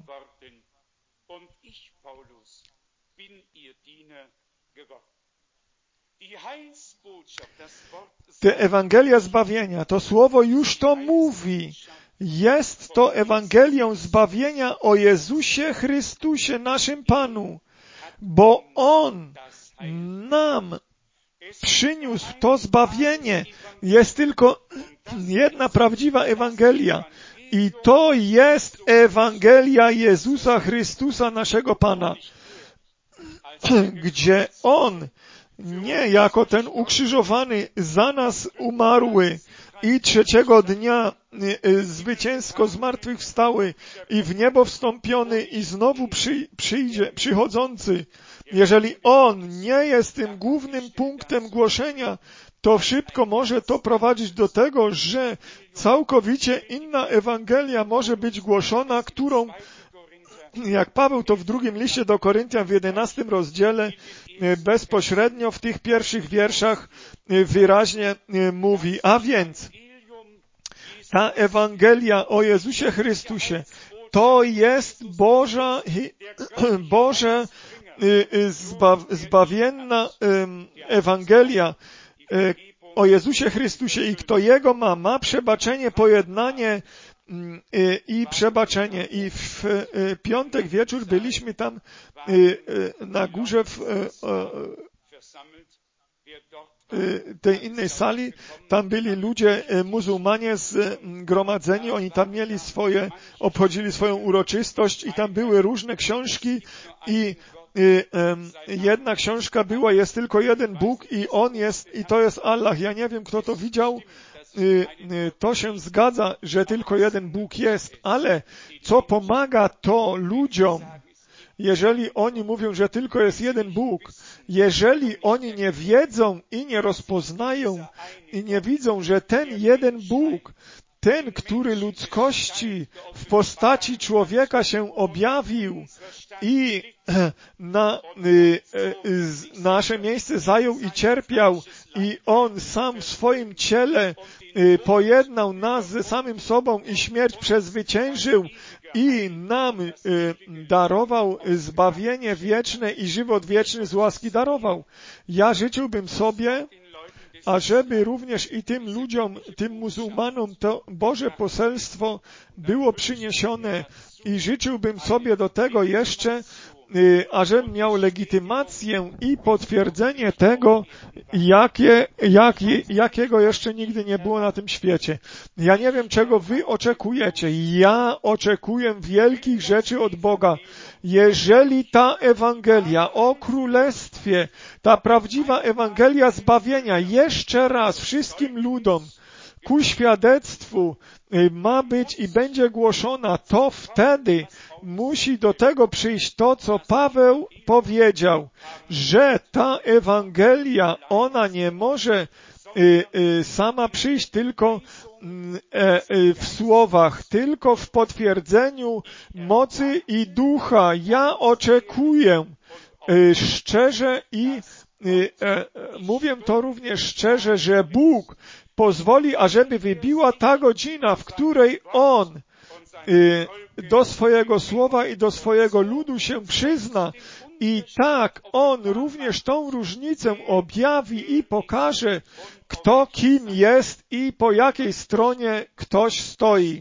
Te Ewangelia zbawienia, to słowo już to mówi. Jest to Ewangelią zbawienia o Jezusie Chrystusie, naszym Panu, bo On nam przyniósł to zbawienie. Jest tylko jedna prawdziwa Ewangelia i to jest Ewangelia Jezusa Chrystusa, naszego Pana, gdzie On nie jako ten ukrzyżowany za nas umarły i trzeciego dnia zwycięsko zmartwychwstały i w niebo wstąpiony i znowu przy, przyjdzie, przychodzący. Jeżeli On nie jest tym głównym punktem głoszenia, to szybko może to prowadzić do tego, że całkowicie inna Ewangelia może być głoszona, którą, jak Paweł to w drugim liście do Koryntian w jedenastym rozdziale bezpośrednio w tych pierwszych wierszach wyraźnie mówi. A więc ta Ewangelia o Jezusie Chrystusie to jest Boża, Boże zbawienna Ewangelia o Jezusie Chrystusie i kto Jego ma, ma przebaczenie, pojednanie i przebaczenie. I w piątek wieczór byliśmy tam na górze w tej innej sali. Tam byli ludzie muzułmanie zgromadzeni, oni tam mieli swoje, obchodzili swoją uroczystość i tam były różne książki i jedna książka była, jest tylko jeden Bóg i On jest, i to jest Allah. Ja nie wiem, kto to widział. To się zgadza, że tylko jeden Bóg jest, ale co pomaga to ludziom, jeżeli oni mówią, że tylko jest jeden Bóg, jeżeli oni nie wiedzą i nie rozpoznają i nie widzą, że ten jeden Bóg, ten, który ludzkości w postaci człowieka się objawił i na nasze miejsce zajął i cierpiał i On sam w swoim ciele pojednał nas ze samym sobą i śmierć przezwyciężył i nam darował zbawienie wieczne i żywot wieczny z łaski darował. Ja życzyłbym sobie, ażeby również i tym ludziom, tym muzułmanom to Boże poselstwo było przyniesione i życzyłbym sobie do tego jeszcze, ażebym miał legitymację i potwierdzenie tego, jakie, jak, jakiego jeszcze nigdy nie było na tym świecie. Ja nie wiem, czego wy oczekujecie. Ja oczekuję wielkich rzeczy od Boga. Jeżeli ta Ewangelia o Królestwie, ta prawdziwa Ewangelia zbawienia jeszcze raz wszystkim ludom ku świadectwu ma być i będzie głoszona, to wtedy musi do tego przyjść to, co Paweł powiedział, że ta Ewangelia, ona nie może y, y, sama przyjść, tylko w słowach, tylko w potwierdzeniu mocy i ducha. Ja oczekuję szczerze i mówię to również szczerze, że Bóg pozwoli, ażeby wybiła ta godzina, w której On do swojego słowa i do swojego ludu się przyzna. I tak On również tą różnicę objawi i pokaże, kto kim jest i po jakiej stronie ktoś stoi.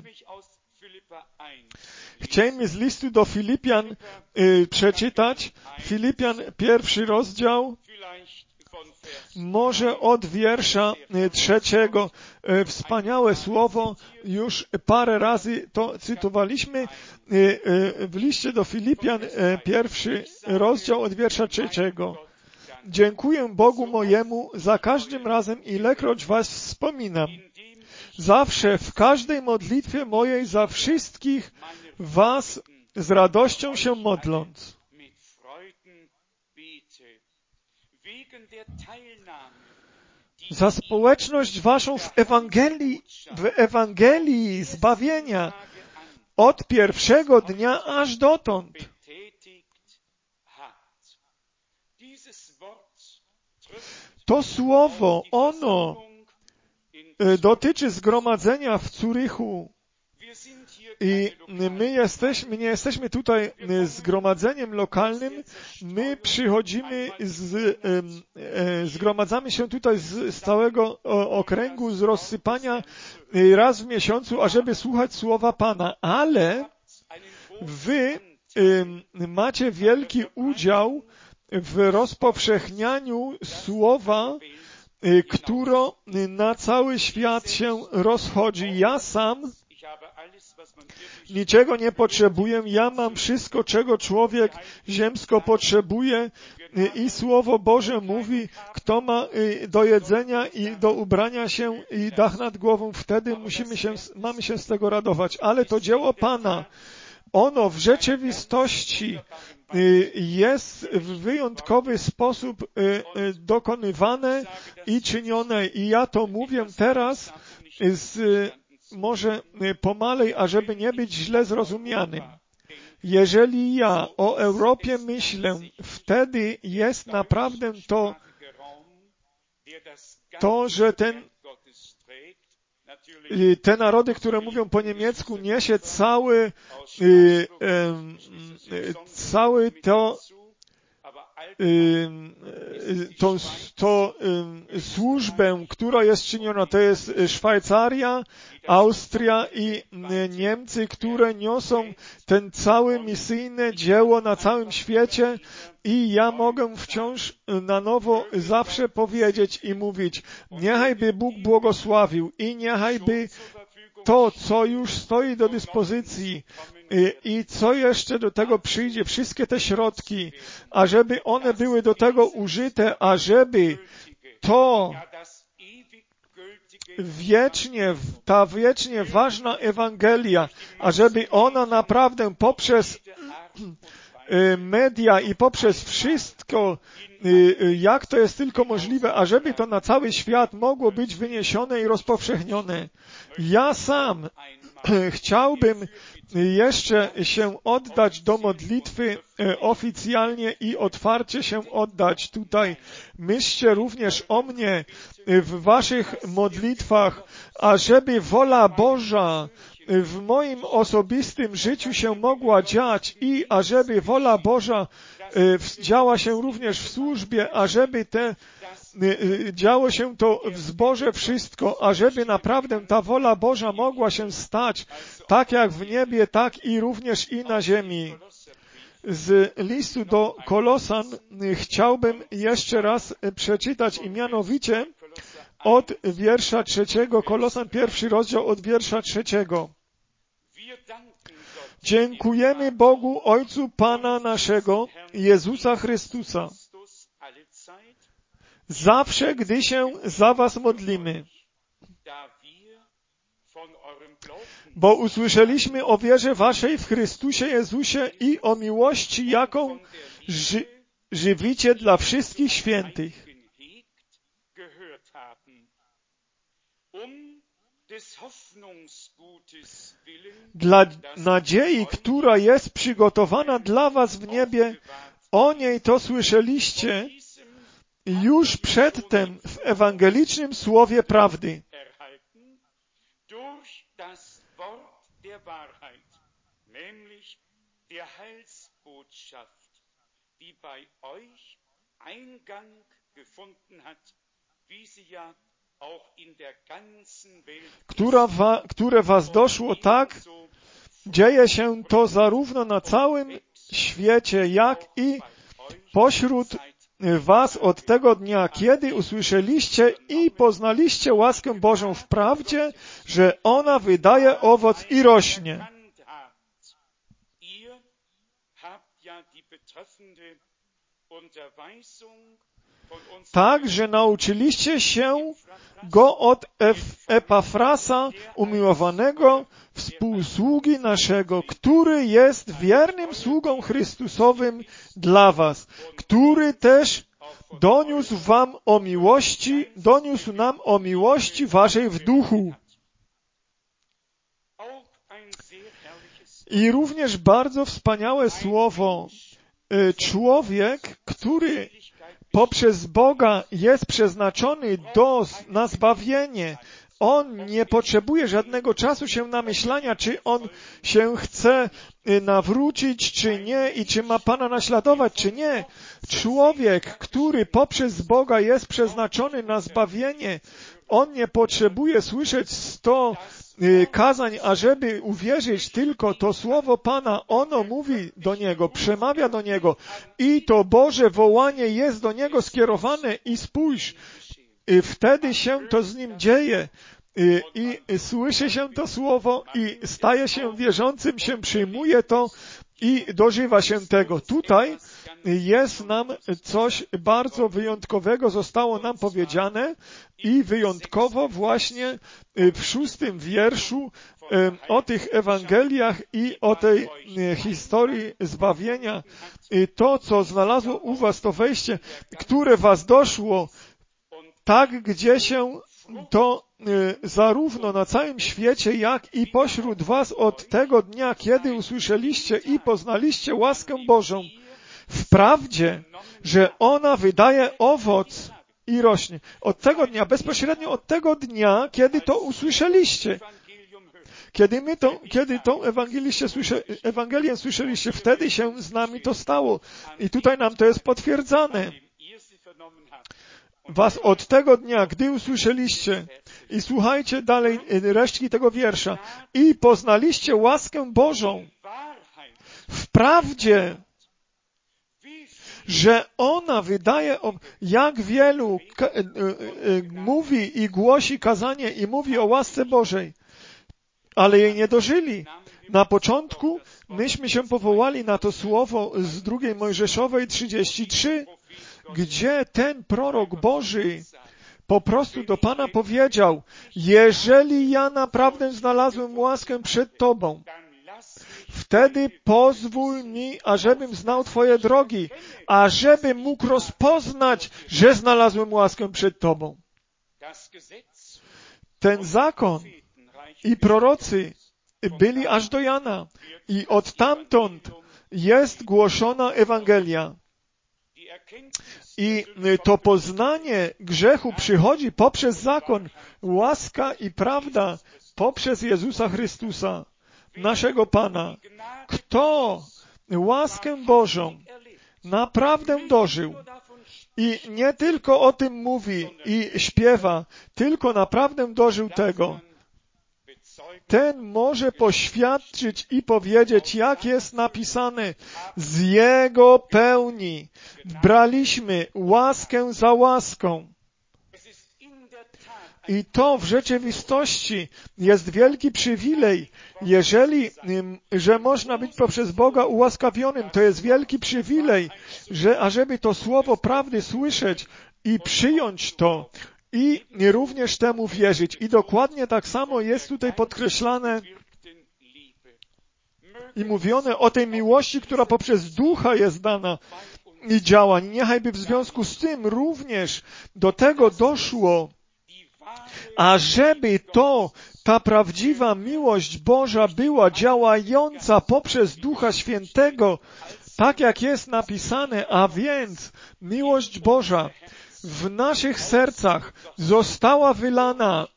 Chciałem z listu do Filipian y, przeczytać. Filipian, pierwszy rozdział, może od wiersza trzeciego. Wspaniałe słowo, już parę razy to cytowaliśmy w liście do Filipian, pierwszy rozdział od wiersza trzeciego. Dziękuję Bogu mojemu za każdym razem, ilekroć was wspominam. Zawsze w każdej modlitwie mojej za wszystkich was z radością się modląc. Za społeczność waszą w Ewangelii, w Ewangelii zbawienia od pierwszego dnia aż dotąd. To słowo, ono dotyczy zgromadzenia w Zurychu. I my jesteśmy, nie jesteśmy tutaj zgromadzeniem lokalnym, my przychodzimy, z, zgromadzamy się tutaj z, z całego okręgu, z rozsypania raz w miesiącu, ażeby słuchać słowa Pana, ale wy macie wielki udział w rozpowszechnianiu słowa, które na cały świat się rozchodzi. Ja sam niczego nie potrzebuję, ja mam wszystko, czego człowiek ziemsko potrzebuje i Słowo Boże mówi, kto ma do jedzenia i do ubrania się i dach nad głową, wtedy musimy się, mamy się z tego radować. Ale to dzieło Pana, ono w rzeczywistości jest w wyjątkowy sposób dokonywane i czynione. I ja to mówię teraz z może pomalej, ażeby nie być źle zrozumianym. Jeżeli ja o Europie myślę, wtedy jest naprawdę to, to, że ten, te narody, które mówią po niemiecku, niesie cały, cały to, tą, to służbę, która jest czyniona, to jest Szwajcaria, Austria i Niemcy, które niosą ten całe misyjne dzieło na całym świecie i ja mogę wciąż na nowo zawsze powiedzieć i mówić, niechaj by Bóg błogosławił i niechaj by to, co już stoi do dyspozycji i, i co jeszcze do tego przyjdzie, wszystkie te środki, ażeby one były do tego użyte, ażeby to wiecznie, ta wiecznie ważna Ewangelia, ażeby ona naprawdę poprzez media i poprzez wszystko, jak to jest tylko możliwe, ażeby to na cały świat mogło być wyniesione i rozpowszechnione. Ja sam chciałbym jeszcze się oddać do modlitwy oficjalnie i otwarcie się oddać tutaj. Myślcie również o mnie w waszych modlitwach, ażeby wola Boża w moim osobistym życiu się mogła dziać i ażeby wola Boża działa się również w służbie, ażeby te działo się to w zborze wszystko, ażeby naprawdę ta wola Boża mogła się stać, tak jak w niebie, tak i również i na ziemi. Z listu do Kolosan chciałbym jeszcze raz przeczytać i mianowicie od wiersza trzeciego, Kolosan pierwszy rozdział od wiersza trzeciego. Dziękujemy Bogu Ojcu Pana naszego, Jezusa Chrystusa, zawsze, gdy się za was modlimy, bo usłyszeliśmy o wierze waszej w Chrystusie Jezusie i o miłości, jaką ży- żywicie dla wszystkich świętych. dla nadziei, która jest przygotowana dla was w niebie, o niej to słyszeliście już przedtem w ewangelicznym słowie prawdy. Która wa, które was doszło tak, dzieje się to zarówno na całym świecie, jak i pośród was od tego dnia, kiedy usłyszeliście i poznaliście łaskę Bożą w prawdzie, że ona wydaje owoc i rośnie. Tak, że nauczyliście się go od Epafrasa, umiłowanego współsługi naszego, który jest wiernym sługą Chrystusowym dla was, który też doniósł wam o miłości, doniósł nam o miłości waszej w duchu. I również bardzo wspaniałe słowo. Człowiek, który poprzez Boga jest przeznaczony do, na zbawienie. On nie potrzebuje żadnego czasu się namyślania, czy on się chce nawrócić, czy nie, i czy ma Pana naśladować, czy nie. Człowiek, który poprzez Boga jest przeznaczony na zbawienie, on nie potrzebuje słyszeć sto kazań, ażeby uwierzyć, tylko to słowo Pana, ono mówi do niego, przemawia do niego i to Boże wołanie jest do niego skierowane i spójrz, wtedy się to z nim dzieje i słyszy się to słowo i staje się wierzącym, się przyjmuje to i dożywa się tego. Tutaj jest nam coś bardzo wyjątkowego, zostało nam powiedziane i wyjątkowo właśnie w szóstym wierszu o tych Ewangeliach i o tej historii zbawienia. To, co znalazło u was, to wejście, które was doszło, tak gdzie się to zarówno na całym świecie, jak i pośród was od tego dnia, kiedy usłyszeliście i poznaliście łaskę Bożą, wprawdzie, że ona wydaje owoc i rośnie. Od tego dnia, bezpośrednio od tego dnia, kiedy to usłyszeliście. Kiedy my to, kiedy tą Ewangelię, słysze, Ewangelię słyszeliście, wtedy się z nami to stało. I tutaj nam to jest potwierdzane. Was od tego dnia, gdy usłyszeliście, i słuchajcie dalej resztki tego wiersza, i poznaliście łaskę Bożą, wprawdzie, że ona wydaje, jak wielu ka, y, y, y, mówi i głosi kazanie i mówi o łasce Bożej, ale jej nie dożyli. Na początku myśmy się powołali na to słowo z drugiej Mojżeszowej trzydzieści trzy, gdzie ten prorok Boży po prostu do Pana powiedział, jeżeli ja naprawdę znalazłem łaskę przed Tobą, wtedy pozwól mi, ażebym znał Twoje drogi, ażebym mógł rozpoznać, że znalazłem łaskę przed Tobą. Ten zakon i prorocy byli aż do Jana i odtamtąd jest głoszona Ewangelia. I to poznanie grzechu przychodzi poprzez zakon, łaska i prawda poprzez Jezusa Chrystusa, naszego Pana. Kto łaskę Bożą naprawdę dożył i nie tylko o tym mówi i śpiewa, tylko naprawdę dożył tego, ten może poświadczyć i powiedzieć, jak jest napisane, z Jego pełni braliśmy łaskę za łaską. I to w rzeczywistości jest wielki przywilej. Jeżeli, że można być poprzez Boga ułaskawionym, to jest wielki przywilej, że ażeby to słowo prawdy słyszeć i przyjąć to, i również temu wierzyć. I dokładnie tak samo jest tutaj podkreślane i mówione o tej miłości, która poprzez Ducha jest dana i działa. Niechajby w związku z tym również do tego doszło, ażeby to ta prawdziwa miłość Boża była działająca poprzez Ducha Świętego, tak jak jest napisane, a więc miłość Boża w naszych sercach została wylana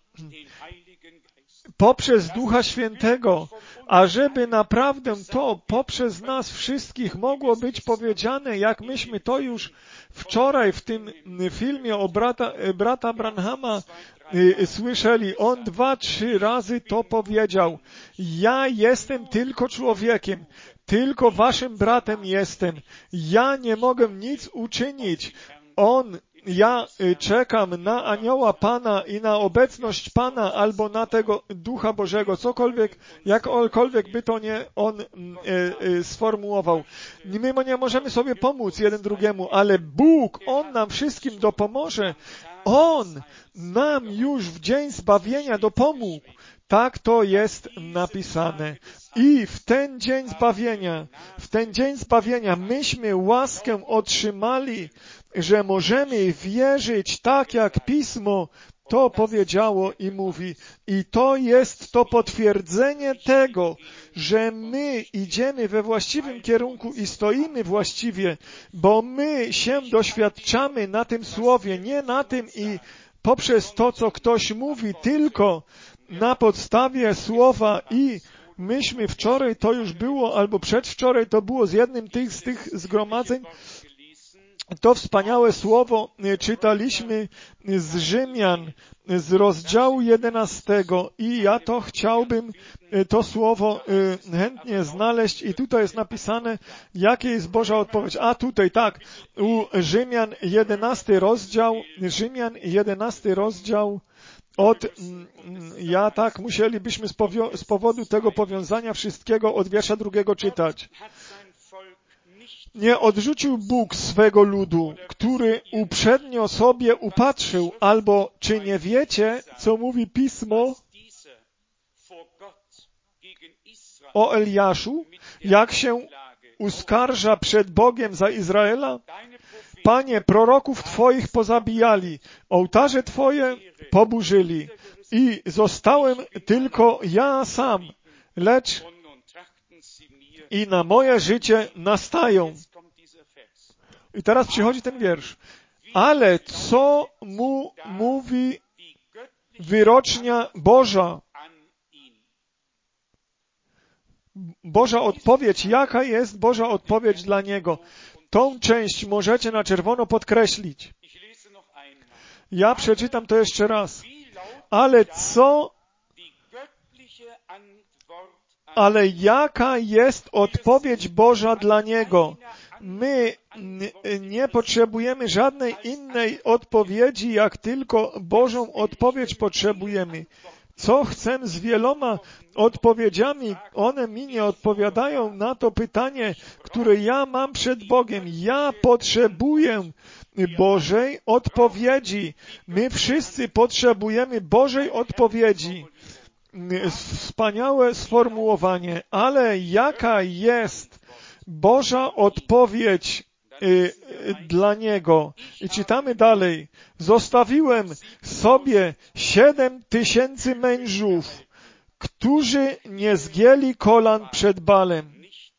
poprzez Ducha Świętego, ażeby naprawdę to poprzez nas wszystkich mogło być powiedziane, jak myśmy to już wczoraj w tym filmie o brata, brata Branhama y, słyszeli. On dwa, trzy razy to powiedział. Ja jestem tylko człowiekiem, tylko waszym bratem jestem. Ja nie mogę nic uczynić. On Ja czekam na anioła Pana i na obecność Pana albo na tego Ducha Bożego, cokolwiek, jakkolwiek by to nie on e, e, sformułował. My nie możemy sobie pomóc jeden drugiemu, ale Bóg, On nam wszystkim dopomoże. On nam już w dzień zbawienia dopomógł. Tak to jest napisane. I w ten dzień zbawienia, w ten dzień zbawienia myśmy łaskę otrzymali, że możemy wierzyć tak, jak Pismo to powiedziało i mówi. I to jest to potwierdzenie tego, że my idziemy we właściwym kierunku i stoimy właściwie, bo my się doświadczamy na tym słowie, nie na tym i poprzez to, co ktoś mówi, tylko na podstawie słowa. I myśmy wczoraj, to już było, albo przedwczoraj to było z jednym tych, z tych zgromadzeń, to wspaniałe słowo czytaliśmy z Rzymian, z rozdziału jedenastego i ja to chciałbym to słowo chętnie znaleźć i tutaj jest napisane, jakie jest Boża odpowiedź. A tutaj tak, u Rzymian jedenasty rozdział, Rzymian jedenasty rozdział, od, ja tak, musielibyśmy z, powio- z powodu tego powiązania wszystkiego od wiersza drugiego czytać. Nie odrzucił Bóg swego ludu, który uprzednio sobie upatrzył, albo czy nie wiecie, co mówi Pismo o Eliaszu, jak się uskarża przed Bogiem za Izraela? Panie, proroków Twoich pozabijali, ołtarze Twoje poburzyli i zostałem tylko ja sam, lecz i na moje życie nastają. I teraz przychodzi ten wiersz. Ale co mu mówi wyrocznia Boża? Boża odpowiedź. Jaka jest Boża odpowiedź dla niego? Tą część możecie na czerwono podkreślić. Ja przeczytam to jeszcze raz. Ale co Ale jaka jest odpowiedź Boża dla niego? My nie potrzebujemy żadnej innej odpowiedzi, jak tylko Bożą odpowiedź potrzebujemy. Co chcę z wieloma odpowiedziami? One mi nie odpowiadają na to pytanie, które ja mam przed Bogiem. Ja potrzebuję Bożej odpowiedzi. My wszyscy potrzebujemy Bożej odpowiedzi. Wspaniałe sformułowanie, ale jaka jest Boża odpowiedź y, y, dla niego? I czytamy dalej. Zostawiłem sobie siedem tysięcy mężów, którzy nie zgięli kolan przed Balem.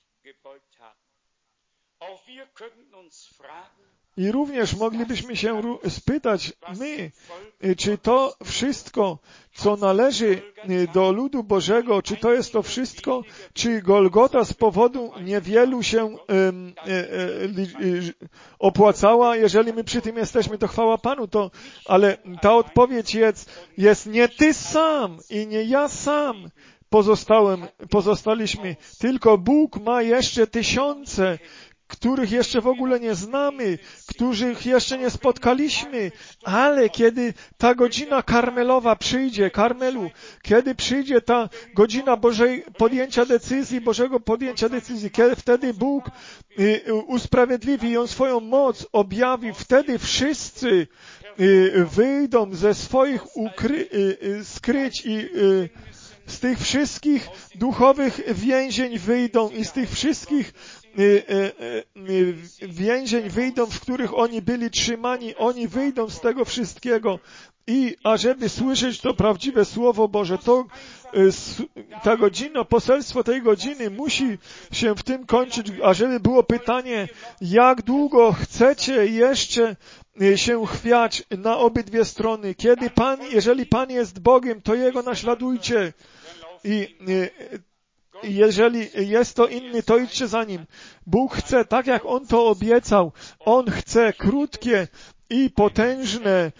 I również moglibyśmy się spytać my, czy to wszystko, co należy do ludu Bożego, czy to jest to wszystko, czy Golgota z powodu niewielu się um, um, um, opłacała, jeżeli my przy tym jesteśmy, to chwała Panu, to, ale ta odpowiedź jest, jest nie Ty sam i nie ja sam pozostałem, pozostaliśmy, tylko Bóg ma jeszcze tysiące, których jeszcze w ogóle nie znamy, których jeszcze nie spotkaliśmy, ale kiedy ta godzina karmelowa przyjdzie, Karmelu, kiedy przyjdzie ta godzina Bożej podjęcia decyzji, Bożego podjęcia decyzji, kiedy wtedy Bóg y, usprawiedliwi ją swoją moc, objawi, wtedy wszyscy y, wyjdą ze swoich ukry, y, y, skryć i y, z tych wszystkich duchowych więzień wyjdą i z tych wszystkich więzień wyjdą, w których oni byli trzymani, oni wyjdą z tego wszystkiego I ażeby słyszeć to prawdziwe Słowo Boże, to ta godzina, poselstwo tej godziny musi się w tym kończyć, ażeby było pytanie, jak długo chcecie jeszcze się chwiać na obydwie strony. Kiedy Pan, jeżeli Pan jest Bogiem, to Jego naśladujcie. I jeżeli jest to inny, to idźcie za Nim. Bóg chce, tak jak On to obiecał, On chce krótkie i potężne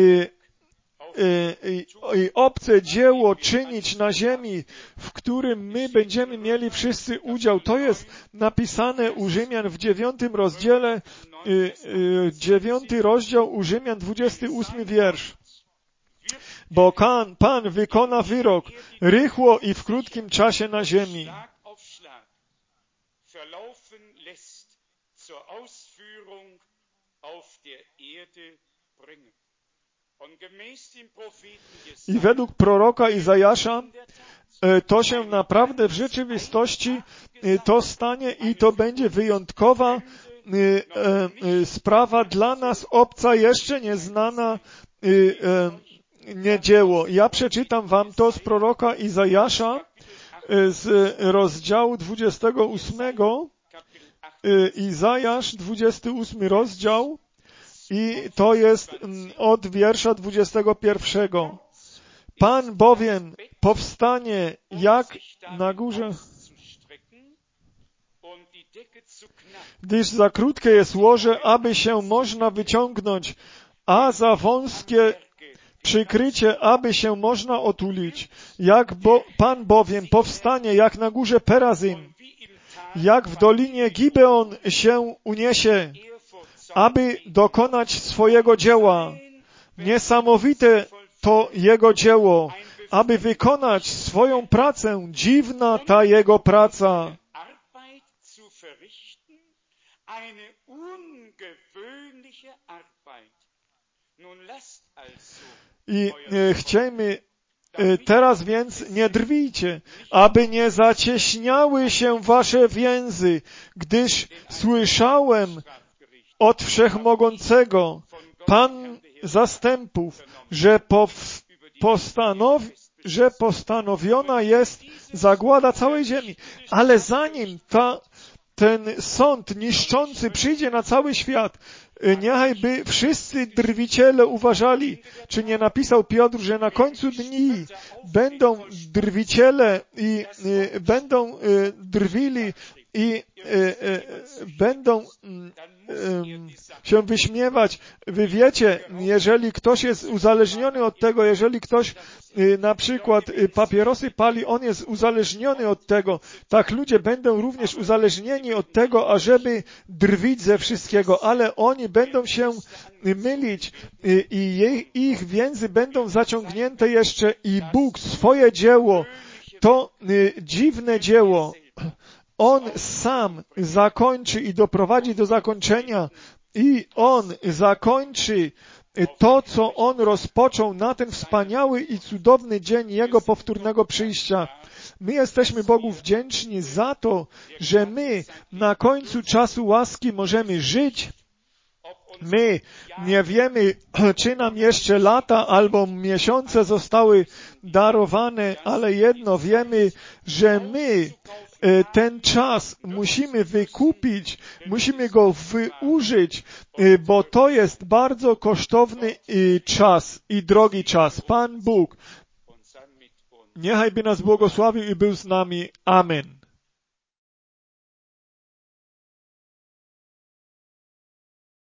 I, i obce dzieło czynić na ziemi, w którym my będziemy mieli wszyscy udział. To jest napisane u Rzymian w dziewiątym rozdziale, y, y, dziewiąty rozdział u Rzymian, dwudziesty ósmy wiersz. Bo Pan, Pan wykona wyrok rychło i w krótkim czasie na ziemi. I według proroka Izajasza to się naprawdę w rzeczywistości to stanie i to będzie wyjątkowa sprawa dla nas, obca, jeszcze nieznana nie dzieło. Ja przeczytam wam to z proroka Izajasza z rozdziału dwudziestego ósmego. Izajasz, dwudziesty ósmy rozdział. I to jest od wiersza dwudziestego pierwszego. Pan bowiem powstanie jak na górze, gdyż za krótkie jest łoże, aby się można wyciągnąć, a za wąskie przykrycie, aby się można otulić. Jak bo, Pan bowiem powstanie jak na górze Perazim, jak w dolinie Gibeon się uniesie, aby dokonać swojego dzieła. Niesamowite to Jego dzieło, aby wykonać swoją pracę. Dziwna ta Jego praca. I e, chciejmy e, teraz więc nie drwijcie, aby nie zacieśniały się wasze więzy, gdyż słyszałem od Wszechmogącego, Pan zastępów, że, pow, postanow, że postanowiona jest zagłada całej ziemi. Ale zanim ta, ten sąd niszczący przyjdzie na cały świat, niechaj by wszyscy drwiciele uważali, czy nie napisał Piotr, że na końcu dni będą drwiciele i y, będą y, drwili i y, y, będą y, się wyśmiewać. Wy wiecie, jeżeli ktoś jest uzależniony od tego, jeżeli ktoś na przykład papierosy pali, on jest uzależniony od tego, tak ludzie będą również uzależnieni od tego, ażeby drwić ze wszystkiego, ale oni będą się mylić i jej, ich więzy będą zaciągnięte jeszcze i Bóg swoje dzieło, to dziwne dzieło, On sam zakończy i doprowadzi do zakończenia i On zakończy to, co On rozpoczął na ten wspaniały i cudowny dzień Jego powtórnego przyjścia. My jesteśmy Bogu wdzięczni za to, że my na końcu czasu łaski możemy żyć. My nie wiemy, czy nam jeszcze lata albo miesiące zostały darowane, ale jedno wiemy, że my ten czas musimy wykupić, musimy go wyużyć, bo to jest bardzo kosztowny czas i drogi czas. Pan Bóg niechaj by nas błogosławił i był z nami. Amen.